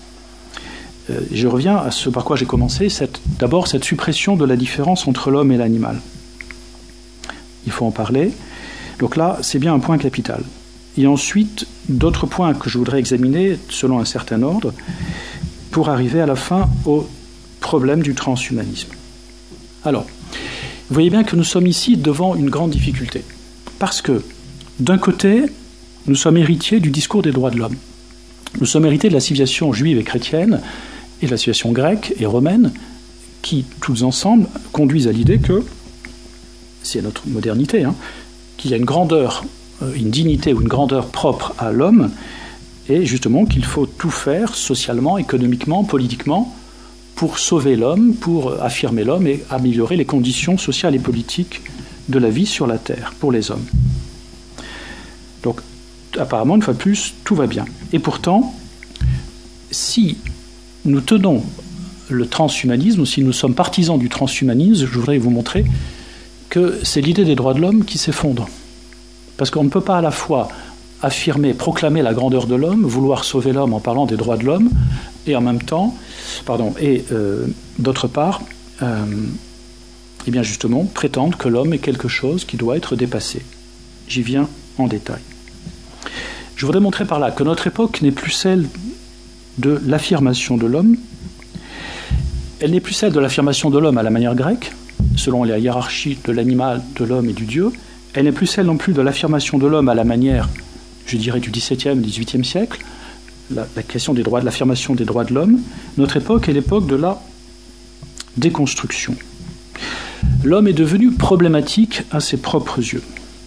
Euh, je reviens à ce par quoi j'ai commencé, cette, d'abord cette suppression de la différence entre l'homme et l'animal. Il faut en parler. Donc là, c'est bien un point capital. Et ensuite, d'autres points que je voudrais examiner selon un certain ordre pour arriver à la fin au problème du transhumanisme. Alors, vous voyez bien que nous sommes ici devant une grande difficulté. Parce que, d'un côté, nous sommes héritiers du discours des droits de l'homme. Nous sommes héritiers de la civilisation juive et chrétienne et de la civilisation grecque et romaine qui, tous ensemble, conduisent à l'idée que, c'est notre modernité, hein, qu'il y a une grandeur, une dignité ou une grandeur propre à l'homme et justement qu'il faut tout faire socialement, économiquement, politiquement pour sauver l'homme, pour affirmer l'homme et améliorer les conditions sociales et politiques de la vie sur la Terre pour les hommes. Donc, apparemment, une fois de plus, tout va bien. Et pourtant, si nous tenons le transhumanisme, ou si nous sommes partisans du transhumanisme, je voudrais vous montrer que c'est l'idée des droits de l'homme qui s'effondre. Parce qu'on ne peut pas à la fois affirmer, proclamer la grandeur de l'homme, vouloir sauver l'homme en parlant des droits de l'homme, et en même temps, pardon, et euh, d'autre part, euh, et bien justement, prétendre que l'homme est quelque chose qui doit être dépassé. J'y viens en détail. Je voudrais montrer par là que notre époque n'est plus celle de l'affirmation de l'homme, elle n'est plus celle de l'affirmation de l'homme à la manière grecque, selon la hiérarchie de l'animal, de l'homme et du Dieu, elle n'est plus celle non plus de l'affirmation de l'homme à la manière, je dirais, du dix-septième, dix-huitième siècle, la, la question des droits, de l'affirmation des droits de l'homme. Notre époque est l'époque de la déconstruction. L'homme est devenu problématique à ses propres yeux.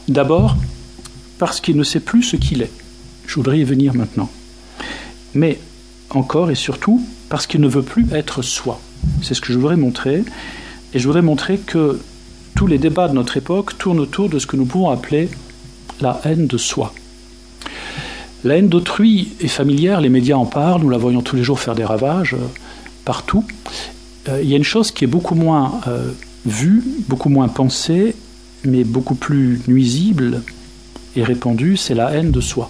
D'abord, parce qu'il ne sait plus ce qu'il est. Je voudrais y venir maintenant. Mais encore et surtout, parce qu'il ne veut plus être soi. C'est ce que je voudrais montrer. Et je voudrais montrer que tous les débats de notre époque tournent autour de ce que nous pouvons appeler la haine de soi. La haine d'autrui est familière, les médias en parlent, nous la voyons tous les jours faire des ravages euh, partout. Euh, il y a une chose qui est beaucoup moins euh, vue, beaucoup moins pensée, mais beaucoup plus nuisible et répandue, c'est la haine de soi.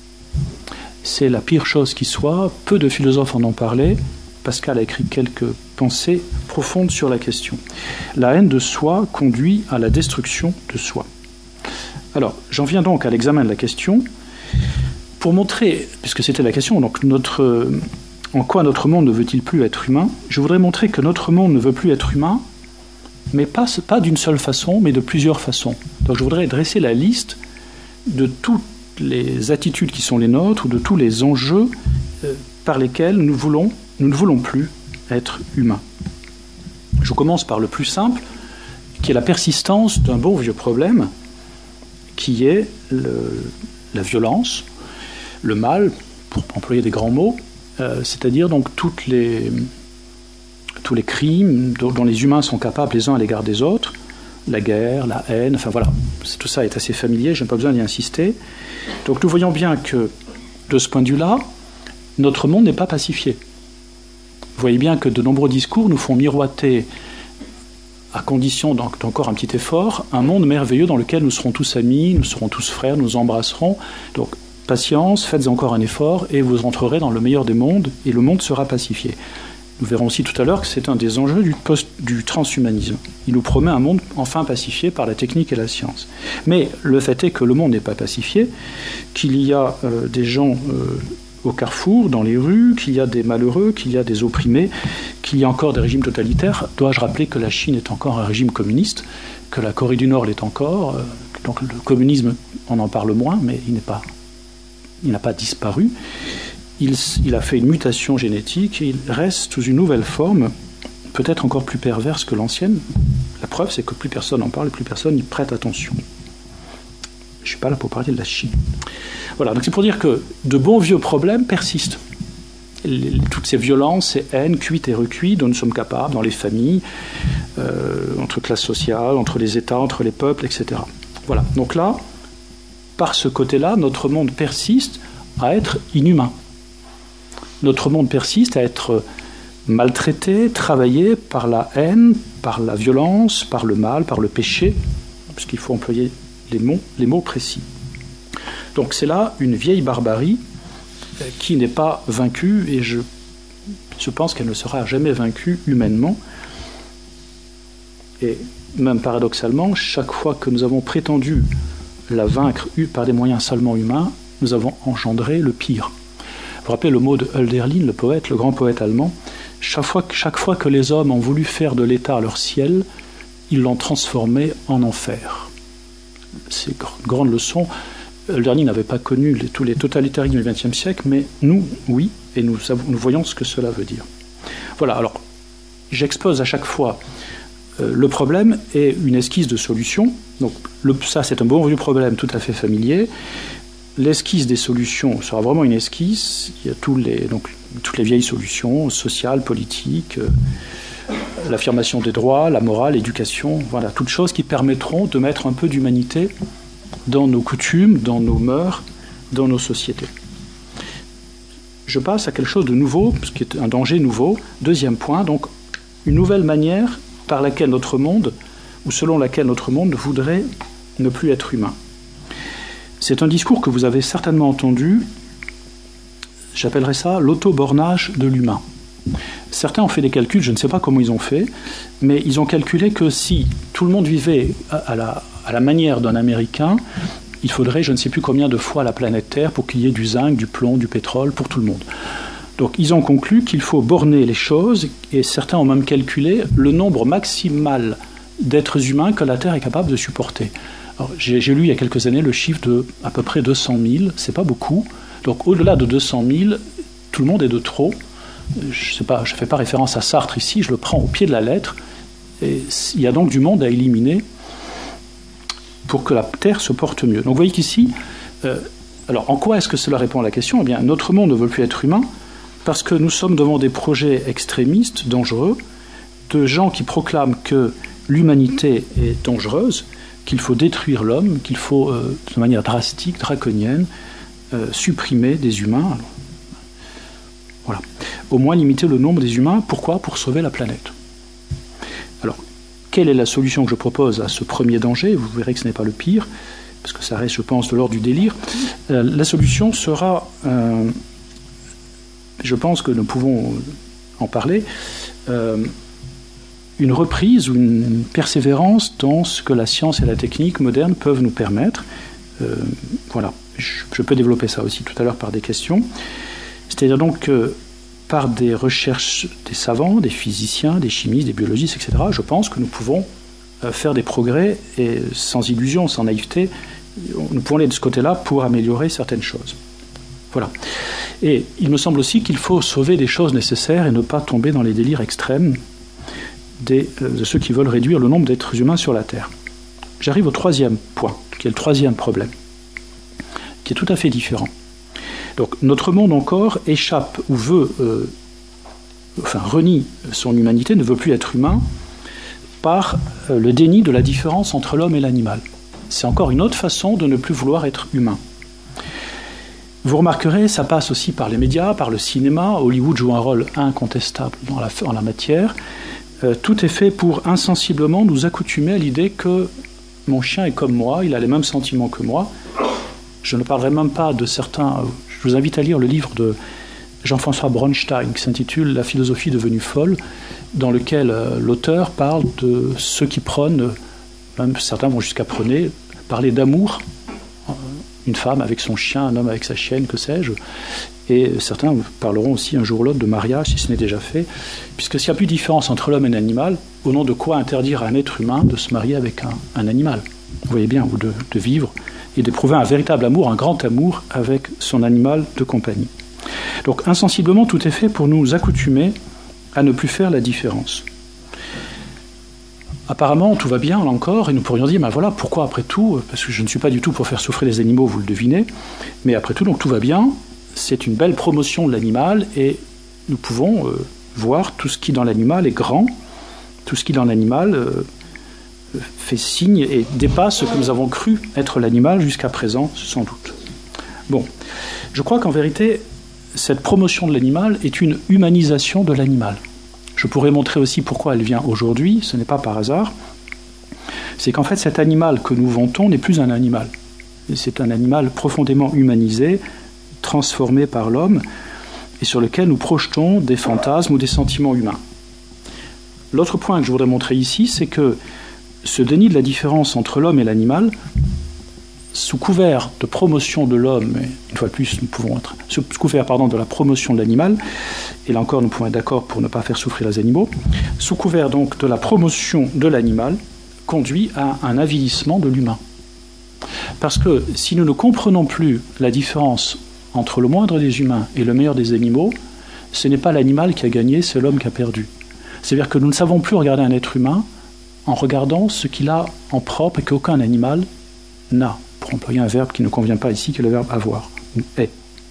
C'est la pire chose qui soit. Peu de philosophes en ont parlé. Pascal a écrit quelques pensées profondes sur la question. La haine de soi conduit à la destruction de soi. Alors, j'en viens donc à l'examen de la question pour montrer, puisque c'était la question, donc notre, en quoi notre monde ne veut-il plus être humain? Je voudrais montrer que notre monde ne veut plus être humain, mais pas, pas d'une seule façon, mais de plusieurs façons. Donc je voudrais dresser la liste de toutes les attitudes qui sont les nôtres, ou de tous les enjeux euh, par lesquels nous, voulons, nous ne voulons plus être humains. Je commence par le plus simple, qui est la persistance d'un bon vieux problème, qui est le, la violence, le mal, pour employer des grands mots, euh, c'est-à-dire donc toutes les, tous les crimes dont, dont les humains sont capables les uns à l'égard des autres, la guerre, la haine, enfin voilà, tout ça est assez familier, je n'ai pas besoin d'y insister. Donc nous voyons bien que, de ce point de vue-là, notre monde n'est pas pacifié. Vous voyez bien que de nombreux discours nous font miroiter, à condition d'encore un petit effort, un monde merveilleux dans lequel nous serons tous amis, nous serons tous frères, nous embrasserons. Donc, patience, faites encore un effort et vous rentrerez dans le meilleur des mondes et le monde sera pacifié. Nous verrons aussi tout à l'heure que c'est un des enjeux du, post, du transhumanisme. Il nous promet un monde enfin pacifié par la technique et la science. Mais le fait est que le monde n'est pas pacifié, qu'il y a euh, des gens euh, au carrefour, dans les rues, qu'il y a des malheureux, qu'il y a des opprimés, qu'il y a encore des régimes totalitaires. Dois-je rappeler que la Chine est encore un régime communiste, que la Corée du Nord l'est encore, euh, donc le communisme, on en parle moins, mais il n'est pas, il n'a pas disparu. Il, il a fait une mutation génétique et il reste sous une nouvelle forme, peut-être encore plus perverse que l'ancienne. La preuve, c'est que plus personne en parle, plus personne y prête attention. Je ne suis pas là pour parler de la Chine. Voilà, donc c'est pour dire que de bons vieux problèmes persistent. Les, toutes ces violences, ces haines cuites et recuites dont nous sommes capables dans les familles, euh, entre classes sociales, entre les États, entre les peuples, et cetera. Voilà, donc là, par ce côté-là, notre monde persiste à être inhumain. Notre monde persiste à être maltraité, travaillé par la haine, par la violence, par le mal, par le péché, parce qu'il faut employer les mots, les mots précis. Donc c'est là une vieille barbarie qui n'est pas vaincue, et je, je pense qu'elle ne sera jamais vaincue humainement. Et même paradoxalement, chaque fois que nous avons prétendu la vaincre par des moyens seulement humains, nous avons engendré le pire. Vous vous rappelez le mot de Hölderlin, le poète, le grand poète allemand, chaque fois, chaque fois que les hommes ont voulu faire de l'État leur ciel, ils l'ont transformé en enfer. C'est une grande leçon. Hölderlin n'avait pas connu les, tous les totalitarismes du vingtième siècle, mais nous, oui, et nous, nous voyons ce que cela veut dire. Voilà, alors, j'expose à chaque fois euh, le problème et une esquisse de solution. Donc, le, ça, c'est un bon vieux problème tout à fait familier. L'esquisse des solutions sera vraiment une esquisse. Il y a tous les, donc, toutes les vieilles solutions sociales, politiques, euh, l'affirmation des droits, la morale, l'éducation, voilà, toutes choses qui permettront de mettre un peu d'humanité dans nos coutumes, dans nos mœurs, dans nos sociétés. Je passe à quelque chose de nouveau, ce qui est un danger nouveau. Deuxième point, donc une nouvelle manière par laquelle notre monde, ou selon laquelle notre monde voudrait ne plus être humain. C'est un discours que vous avez certainement entendu, j'appellerais ça l'auto-bornage de l'humain. Certains ont fait des calculs, je ne sais pas comment ils ont fait, mais ils ont calculé que si tout le monde vivait à la, à la manière d'un Américain, il faudrait je ne sais plus combien de fois la planète Terre pour qu'il y ait du zinc, du plomb, du pétrole pour tout le monde. Donc ils ont conclu qu'il faut borner les choses, et certains ont même calculé le nombre maximal d'êtres humains que la Terre est capable de supporter. Alors, j'ai, j'ai lu il y a quelques années le chiffre de à peu près deux cent mille, c'est pas beaucoup. Donc au-delà de deux cent mille, tout le monde est de trop. Je ne fais pas référence à Sartre ici, je le prends au pied de la lettre. Et il y a donc du monde à éliminer pour que la Terre se porte mieux. Donc vous voyez qu'ici, euh, alors en quoi est-ce que cela répond à la question ? Eh bien, notre monde ne veut plus être humain parce que nous sommes devant des projets extrémistes, dangereux, de gens qui proclament que l'humanité est dangereuse, qu'il faut détruire l'homme, qu'il faut, euh, de manière drastique, draconienne, euh, supprimer des humains. Alors, voilà. Au moins limiter le nombre des humains. Pourquoi ? Pour sauver la planète. Alors, quelle est la solution que je propose à ce premier danger ? Vous verrez que ce n'est pas le pire, parce que ça reste, je pense, de l'ordre du délire. Euh, la solution sera, euh, je pense que nous pouvons en parler, euh, une reprise ou une persévérance dans ce que la science et la technique moderne peuvent nous permettre. Euh, voilà, je, je peux développer ça aussi tout à l'heure par des questions. C'est-à-dire donc que par des recherches des savants, des physiciens, des chimistes, des biologistes, et cetera, je pense que nous pouvons euh, faire des progrès et sans illusion, sans naïveté, nous pouvons aller de ce côté-là pour améliorer certaines choses. Voilà. Et il me semble aussi qu'il faut sauver des choses nécessaires et ne pas tomber dans les délires extrêmes Des, euh, de ceux qui veulent réduire le nombre d'êtres humains sur la Terre. J'arrive au troisième point, qui est le troisième problème, qui est tout à fait différent. Donc notre monde encore échappe ou veut, euh, enfin renie son humanité, ne veut plus être humain, par euh, le déni de la différence entre l'homme et l'animal. C'est encore une autre façon de ne plus vouloir être humain. Vous remarquerez, ça passe aussi par les médias, par le cinéma. Hollywood joue un rôle incontestable dans la, en la matière. Euh, tout est fait pour insensiblement nous accoutumer à l'idée que mon chien est comme moi, il a les mêmes sentiments que moi. Je ne parlerai même pas de certains... Je vous invite à lire le livre de Jean-François Bronstein qui s'intitule « La philosophie devenue folle », dans lequel euh, l'auteur parle de ceux qui prônent, même certains vont jusqu'à prôner, parler d'amour, euh, une femme avec son chien, un homme avec sa chienne, que sais-je. Et certains parleront aussi un jour ou l'autre de mariage, si ce n'est déjà fait, puisque s'il n'y a plus de différence entre l'homme et l'animal, au nom de quoi interdire à un être humain de se marier avec un, un animal, vous voyez bien, ou de, de vivre, et d'éprouver un véritable amour, un grand amour avec son animal de compagnie. Donc insensiblement, tout est fait pour nous accoutumer à ne plus faire la différence. Apparemment, tout va bien, là encore, et nous pourrions dire, ben voilà, pourquoi après tout, parce que je ne suis pas du tout pour faire souffrir les animaux, vous le devinez, mais après tout, donc tout va bien, c'est une belle promotion de l'animal, et nous pouvons euh, voir tout ce qui dans l'animal est grand, tout ce qui dans l'animal euh, fait signe et dépasse ce que nous avons cru être l'animal jusqu'à présent, sans doute. Bon, je crois qu'en vérité, cette promotion de l'animal est une humanisation de l'animal. Je pourrais montrer aussi pourquoi elle vient aujourd'hui, ce n'est pas par hasard. C'est qu'en fait, cet animal que nous vantons n'est plus un animal. C'est un animal profondément humanisé, transformé par l'homme, et sur lequel nous projetons des fantasmes ou des sentiments humains. L'autre point que je voudrais montrer ici, c'est que ce déni de la différence entre l'homme et l'animal, sous couvert de promotion de l'homme, et une fois de plus, nous pouvons être sous couvert pardon, de la promotion de l'animal, et là encore, nous pouvons être d'accord pour ne pas faire souffrir les animaux, sous couvert donc de la promotion de l'animal, conduit à un avilissement de l'humain. Parce que si nous ne comprenons plus la différence entre le moindre des humains et le meilleur des animaux, ce n'est pas l'animal qui a gagné, c'est l'homme qui a perdu. C'est-à-dire que nous ne savons plus regarder un être humain en regardant ce qu'il a en propre et qu'aucun animal n'a, pour employer un verbe qui ne convient pas ici, qui est le verbe avoir, ou est.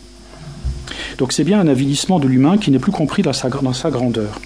Donc c'est bien un avilissement de l'humain qui n'est plus compris dans sa, dans sa grandeur.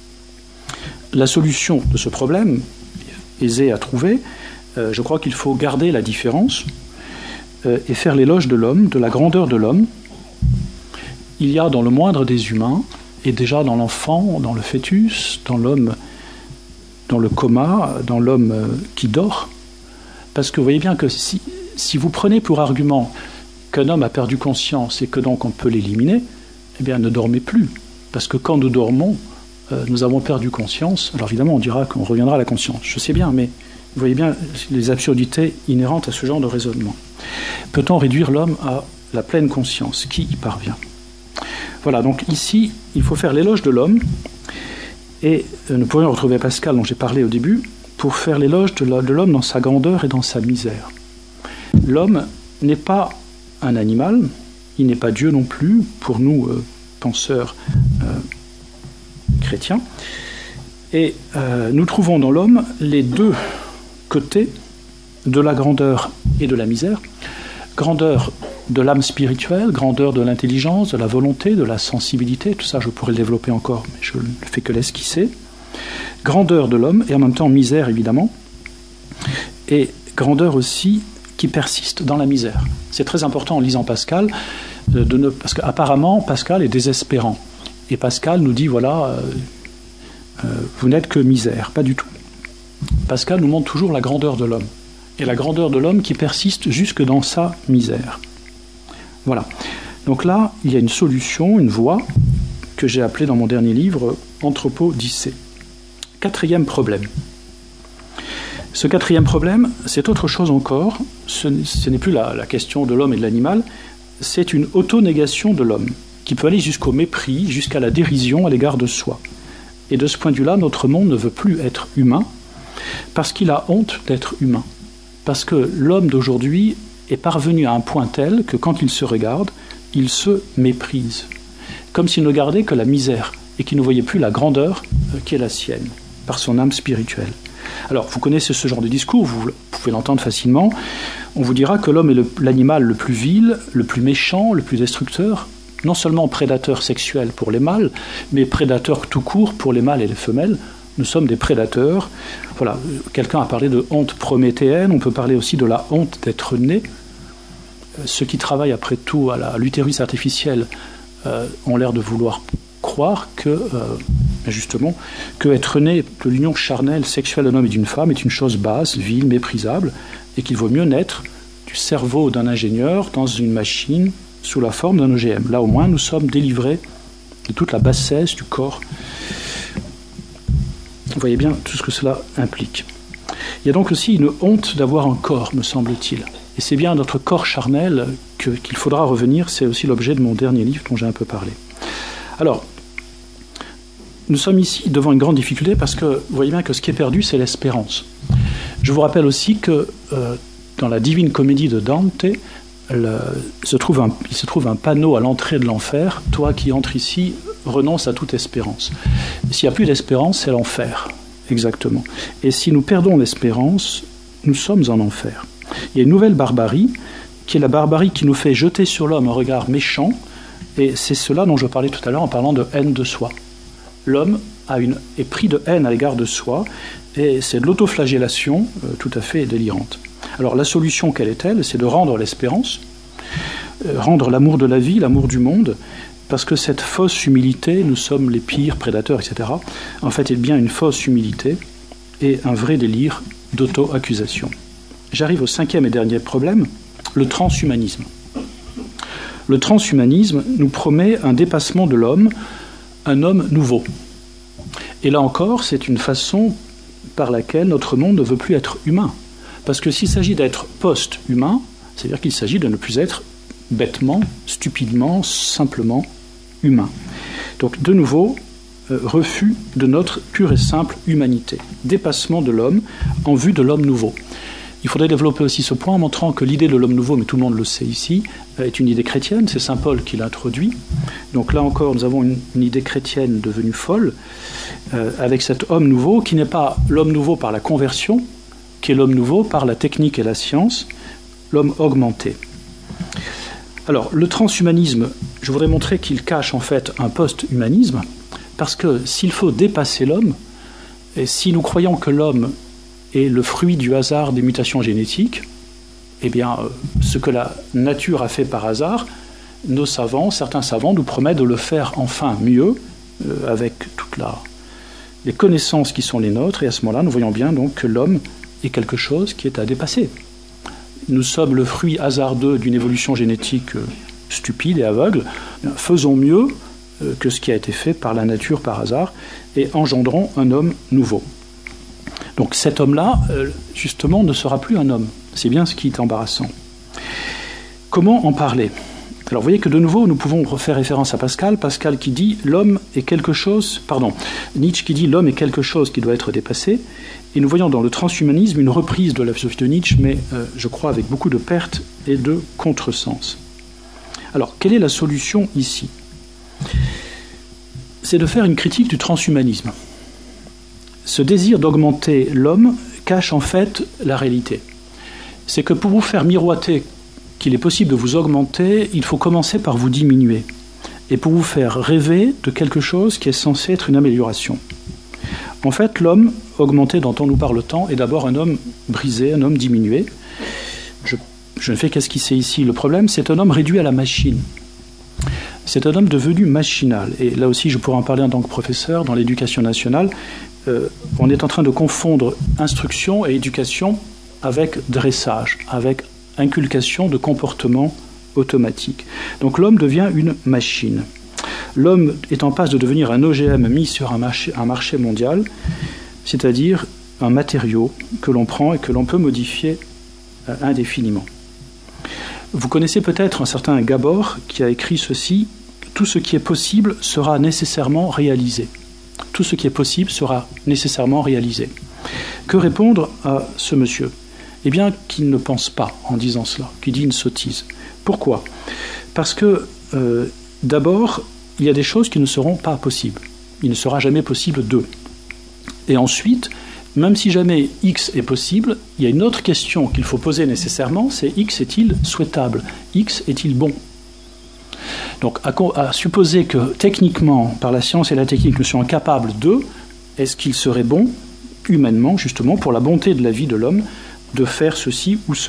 La solution de ce problème, aisée à trouver, euh, je crois qu'il faut garder la différence euh, et faire l'éloge de l'homme, de la grandeur de l'homme. Il y a dans le moindre des humains, et déjà dans l'enfant, dans le fœtus, dans l'homme, dans le coma, dans l'homme euh, qui dort, parce que vous voyez bien que si, si vous prenez pour argument qu'un homme a perdu conscience et que donc on peut l'éliminer, eh bien ne dormez plus, parce que quand nous dormons, euh, nous avons perdu conscience. Alors évidemment, on dira qu'on reviendra à la conscience. Je sais bien, mais vous voyez bien les absurdités inhérentes à ce genre de raisonnement. Peut-on réduire l'homme à la pleine conscience? Qui y parvient? Voilà, donc ici, il faut faire l'éloge de l'homme, et euh, nous pourrions retrouver Pascal, dont j'ai parlé au début, pour faire l'éloge de l'homme dans sa grandeur et dans sa misère. L'homme n'est pas un animal, il n'est pas Dieu non plus, pour nous, euh, penseurs euh, chrétiens, et euh, nous trouvons dans l'homme les deux côtés de la grandeur et de la misère. Grandeur de l'âme spirituelle, grandeur de l'intelligence, de la volonté, de la sensibilité, tout ça je pourrais le développer encore, mais je ne fais que l'esquisser. Grandeur de l'homme, et en même temps misère évidemment, et grandeur aussi qui persiste dans la misère. C'est très important en lisant Pascal, de ne, parce qu'apparemment Pascal est désespérant, et Pascal nous dit, voilà, euh, euh, vous n'êtes que misère, pas du tout. Pascal nous montre toujours la grandeur de l'homme, et la grandeur de l'homme qui persiste jusque dans sa misère. Voilà. Donc là, il y a une solution, une voie, que j'ai appelée dans mon dernier livre « Anthropodyssée ». Quatrième problème. Ce quatrième problème, c'est autre chose encore. Ce, ce n'est plus la, la question de l'homme et de l'animal, c'est une auto-négation de l'homme, qui peut aller jusqu'au mépris, jusqu'à la dérision à l'égard de soi. Et de ce point de vue-là, notre monde ne veut plus être humain, parce qu'il a honte d'être humain. Parce que l'homme d'aujourd'hui est parvenu à un point tel que quand il se regarde, il se méprise. Comme s'il ne gardait que la misère et qu'il ne voyait plus la grandeur qui est la sienne, par son âme spirituelle. Alors, vous connaissez ce genre de discours, vous pouvez l'entendre facilement. On vous dira que l'homme est le, l'animal le plus vil, le plus méchant, le plus destructeur, non seulement prédateur sexuel pour les mâles, mais prédateur tout court pour les mâles et les femelles. Nous sommes des prédateurs. Voilà, quelqu'un a parlé de honte prométhéenne, on peut parler aussi de la honte d'être né. Ceux qui travaillent après tout à, la, à l'utérus artificiel euh, ont l'air de vouloir croire que, euh, justement, que être né de l'union charnelle sexuelle d'un homme et d'une femme est une chose basse, vile, méprisable, et qu'il vaut mieux naître du cerveau d'un ingénieur dans une machine sous la forme d'un O G M. Là, au moins, nous sommes délivrés de toute la bassesse du corps. Vous voyez bien tout ce que cela implique. Il y a donc aussi une honte d'avoir un corps, me semble-t-il. Et c'est bien à notre corps charnel que, qu'il faudra revenir. C'est aussi l'objet de mon dernier livre dont j'ai un peu parlé. Alors, nous sommes ici devant une grande difficulté parce que vous voyez bien que ce qui est perdu, c'est l'espérance. Je vous rappelle aussi que euh, dans la Divine Comédie de Dante, le, se trouve un, il se trouve un panneau à l'entrée de l'enfer. Toi qui entres ici, renonce à toute espérance. S'il n'y a plus d'espérance, c'est l'enfer, exactement. Et si nous perdons l'espérance, nous sommes en enfer. Il y a une nouvelle barbarie, qui est la barbarie qui nous fait jeter sur l'homme un regard méchant, et c'est cela dont je parlais tout à l'heure en parlant de haine de soi. L'homme a une, est pris de haine à l'égard de soi, et c'est de l'autoflagellation euh, tout à fait délirante. Alors la solution, quelle est-elle? C'est de rendre l'espérance, euh, rendre l'amour de la vie, l'amour du monde, parce que cette fausse humilité, nous sommes les pires prédateurs, et cetera, en fait est bien une fausse humilité et un vrai délire d'auto-accusation. J'arrive au cinquième et dernier problème, le transhumanisme. Le transhumanisme nous promet un dépassement de l'homme, un homme nouveau. Et là encore, c'est une façon par laquelle notre monde ne veut plus être humain. Parce que s'il s'agit d'être post-humain, c'est-à-dire qu'il s'agit de ne plus être bêtement, stupidement, simplement humain. Donc, de nouveau, euh, refus de notre pure et simple humanité. Dépassement de l'homme en vue de l'homme nouveau. Il faudrait développer aussi ce point en montrant que l'idée de l'homme nouveau, mais tout le monde le sait ici, est une idée chrétienne, c'est saint Paul qui l'introduit. Donc là encore, nous avons une, une idée chrétienne devenue folle, euh, avec cet homme nouveau qui n'est pas l'homme nouveau par la conversion, qui est l'homme nouveau par la technique et la science, l'homme augmenté. Alors, le transhumanisme, je voudrais montrer qu'il cache en fait un post-humanisme, parce que s'il faut dépasser l'homme, et si nous croyons que l'homme est le fruit du hasard des mutations génétiques, eh bien, euh, ce que la nature a fait par hasard, nos savants, certains savants nous promettent de le faire enfin mieux, euh, avec toutes la, les connaissances qui sont les nôtres, et à ce moment-là, nous voyons bien donc que l'homme est quelque chose qui est à dépasser. Nous sommes le fruit hasardeux d'une évolution génétique euh, stupide et aveugle. Faisons mieux euh, que ce qui a été fait par la nature par hasard, et engendrons un homme nouveau. Donc cet homme-là, euh, justement, ne sera plus un homme. C'est bien ce qui est embarrassant. Comment en parler? Alors vous voyez que de nouveau, nous pouvons refaire référence à Pascal. Pascal qui dit « l'homme est quelque chose », pardon, Nietzsche qui dit « l'homme est quelque chose qui doit être dépassé ». Et nous voyons dans le transhumanisme une reprise de la philosophie de Nietzsche, mais euh, je crois avec beaucoup de pertes et de contresens. Alors, quelle est la solution ici? C'est de faire une critique du transhumanisme. Ce désir d'augmenter l'homme cache en fait la réalité. c'est que pour vous faire miroiter qu'il est possible de vous augmenter, il faut commencer par vous diminuer. Et pour vous faire rêver de quelque chose qui est censé être une amélioration. En fait, l'homme augmenté dont on nous parle tant est d'abord un homme brisé, un homme diminué. Je, je ne fais qu'esquisser ici. Le problème, c'est un homme réduit à la machine. C'est un homme devenu machinal. Et là aussi, je pourrais en parler en tant que professeur dans l'éducation nationale. Euh, on est en train de confondre instruction et éducation avec dressage, avec inculcation de comportements automatiques. Donc l'homme devient une machine. L'homme est en passe de devenir un O G M mis sur un marché, un marché mondial, c'est-à-dire un matériau que l'on prend et que l'on peut modifier euh, indéfiniment. Vous connaissez peut-être un certain Gabor qui a écrit ceci: « Tout ce qui est possible sera nécessairement réalisé. » Tout ce qui est possible sera nécessairement réalisé. Que répondre à ce monsieur ? Eh bien, qu'il ne pense pas en disant cela, qu'il dit une sottise. Pourquoi ? Parce que, euh, d'abord, il y a des choses qui ne seront pas possibles. Il ne sera jamais possible d'eux. Et ensuite, même si jamais X est possible, il y a une autre question qu'il faut poser nécessairement, c'est X est-il souhaitable ? X est-il bon ? Donc, à, à supposer que techniquement, par la science et la technique, nous soyons capables d'eux, est-ce qu'il serait bon, humainement, justement, pour la bonté de la vie de l'homme, de faire ceci ou cela ?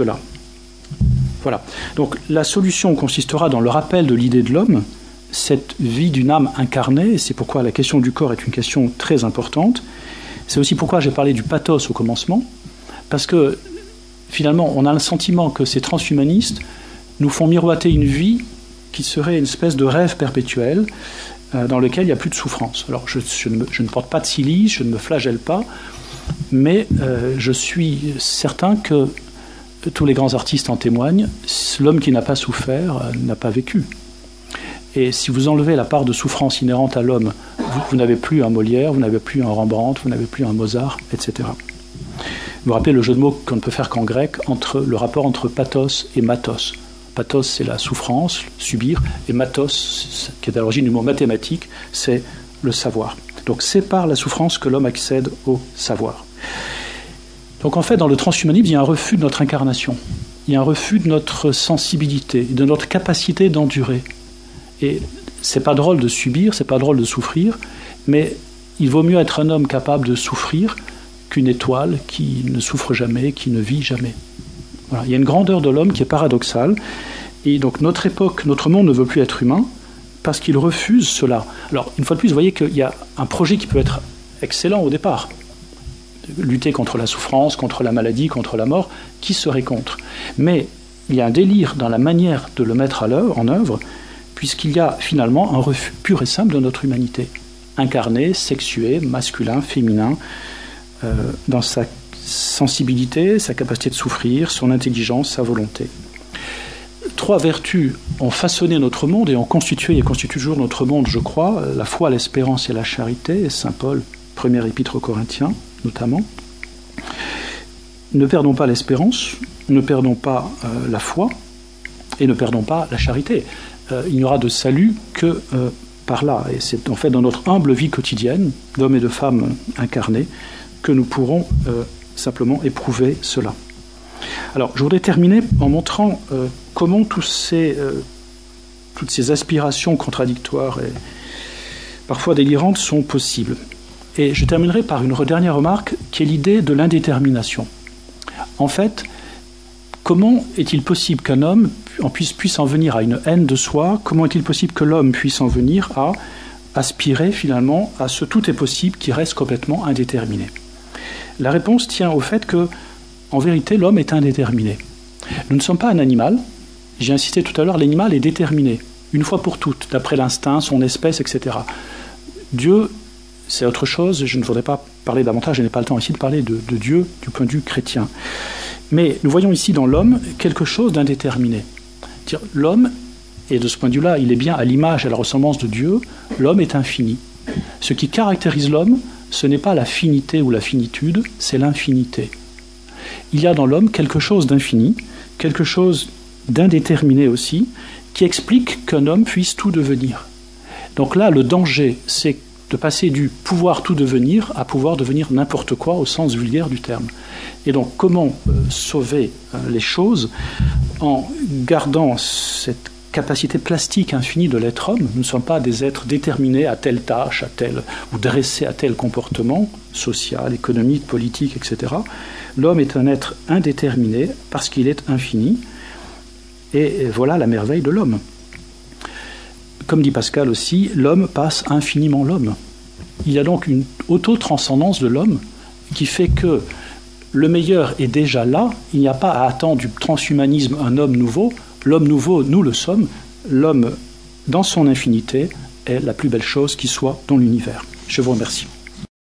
Voilà. Donc, la solution consistera dans le rappel de l'idée de l'homme, cette vie d'une âme incarnée, et c'est pourquoi la question du corps est une question très importante. C'est aussi pourquoi j'ai parlé du pathos au commencement, parce que, finalement, on a le sentiment que ces transhumanistes nous font miroiter une vie qui serait une espèce de rêve perpétuel euh, dans lequel il n'y a plus de souffrance. Alors, je, je, ne, je ne porte pas de silice, je ne me flagelle pas, mais euh, je suis certain que tous les grands artistes en témoignent, l'homme qui n'a pas souffert euh, n'a pas vécu. Et si vous enlevez la part de souffrance inhérente à l'homme, vous, vous n'avez plus un Molière, vous n'avez plus un Rembrandt, vous n'avez plus un Mozart, et cetera. Vous vous rappelez le jeu de mots qu'on ne peut faire qu'en grec, entre le rapport entre pathos et mathos. Pathos, c'est la souffrance, subir, et mathos, qui est à l'origine du mot mathématique, c'est le savoir. Donc c'est par la souffrance que l'homme accède au savoir. Donc en fait, dans le transhumanisme, il y a un refus de notre incarnation. Il y a un refus de notre sensibilité, de notre capacité d'endurer. Et c'est pas drôle de subir, c'est pas drôle de souffrir, mais il vaut mieux être un homme capable de souffrir qu'une étoile qui ne souffre jamais, qui ne vit jamais. Voilà. Il y a une grandeur de l'homme qui est paradoxale. Et donc notre époque, notre monde ne veut plus être humain parce qu'il refuse cela. Alors, une fois de plus, vous voyez qu'il y a un projet qui peut être excellent au départ. Lutter contre la souffrance, contre la maladie, contre la mort, qui serait contre ? Mais il y a un délire dans la manière de le mettre à l'œuvre, en œuvre, puisqu'il y a finalement un refus pur et simple de notre humanité, incarné, sexué, masculin, féminin, euh, dans sa sensibilité, sa capacité de souffrir, son intelligence, sa volonté. Trois vertus ont façonné notre monde et ont constitué et constituent toujours notre monde, je crois, la foi, l'espérance et la charité, Saint Paul, première épître aux Corinthiens, notamment. Ne perdons pas l'espérance, ne perdons pas euh, la foi et ne perdons pas la charité. Euh, il n'y aura de salut que euh, par là. Et c'est en fait dans notre humble vie quotidienne, d'hommes et de femmes incarnés, que nous pourrons euh, simplement éprouver cela. Alors, je voudrais terminer en montrant euh, comment tous ces, euh, toutes ces aspirations contradictoires et parfois délirantes sont possibles. Et je terminerai par une dernière remarque qui est l'idée de l'indétermination. En fait, comment est-il possible qu'un homme en puisse, puisse en venir à une haine de soi ? Comment est-il possible que l'homme puisse en venir à aspirer finalement à ce tout est possible qui reste complètement indéterminé ? La réponse tient au fait que, en vérité, l'homme est indéterminé. Nous ne sommes pas un animal. J'ai insisté tout à l'heure, l'animal est déterminé, une fois pour toutes, d'après l'instinct, son espèce, et cetera. Dieu, c'est autre chose. Je ne voudrais pas parler davantage, je n'ai pas le temps ici de parler de, de Dieu du point de vue chrétien. Mais nous voyons ici dans l'homme quelque chose d'indéterminé. L'homme, et de ce point de vue-là, il est bien à l'image et à la ressemblance de Dieu, l'homme est infini. Ce qui caractérise l'homme, ce n'est pas la finité ou la finitude, c'est l'infinité. Il y a dans l'homme quelque chose d'infini, quelque chose d'indéterminé aussi, qui explique qu'un homme puisse tout devenir. Donc là, le danger, c'est de passer du pouvoir tout devenir à pouvoir devenir n'importe quoi au sens vulgaire du terme. Et donc, comment euh, sauver euh, les choses en gardant cette capacité plastique infinie de l'être homme? Nous ne sommes pas des êtres déterminés à telle tâche, à tel, ou dressés à tel comportement social, économique, politique, et cetera. L'homme est un être indéterminé parce qu'il est infini. Et voilà la merveille de l'homme. Comme dit Pascal aussi, l'homme passe infiniment l'homme. Il y a donc une autotranscendance de l'homme qui fait que le meilleur est déjà là. Il n'y a pas à attendre du transhumanisme un homme nouveau. L'homme nouveau, nous le sommes. L'homme, dans son infinité, est la plus belle chose qui soit dans l'univers. Je vous remercie.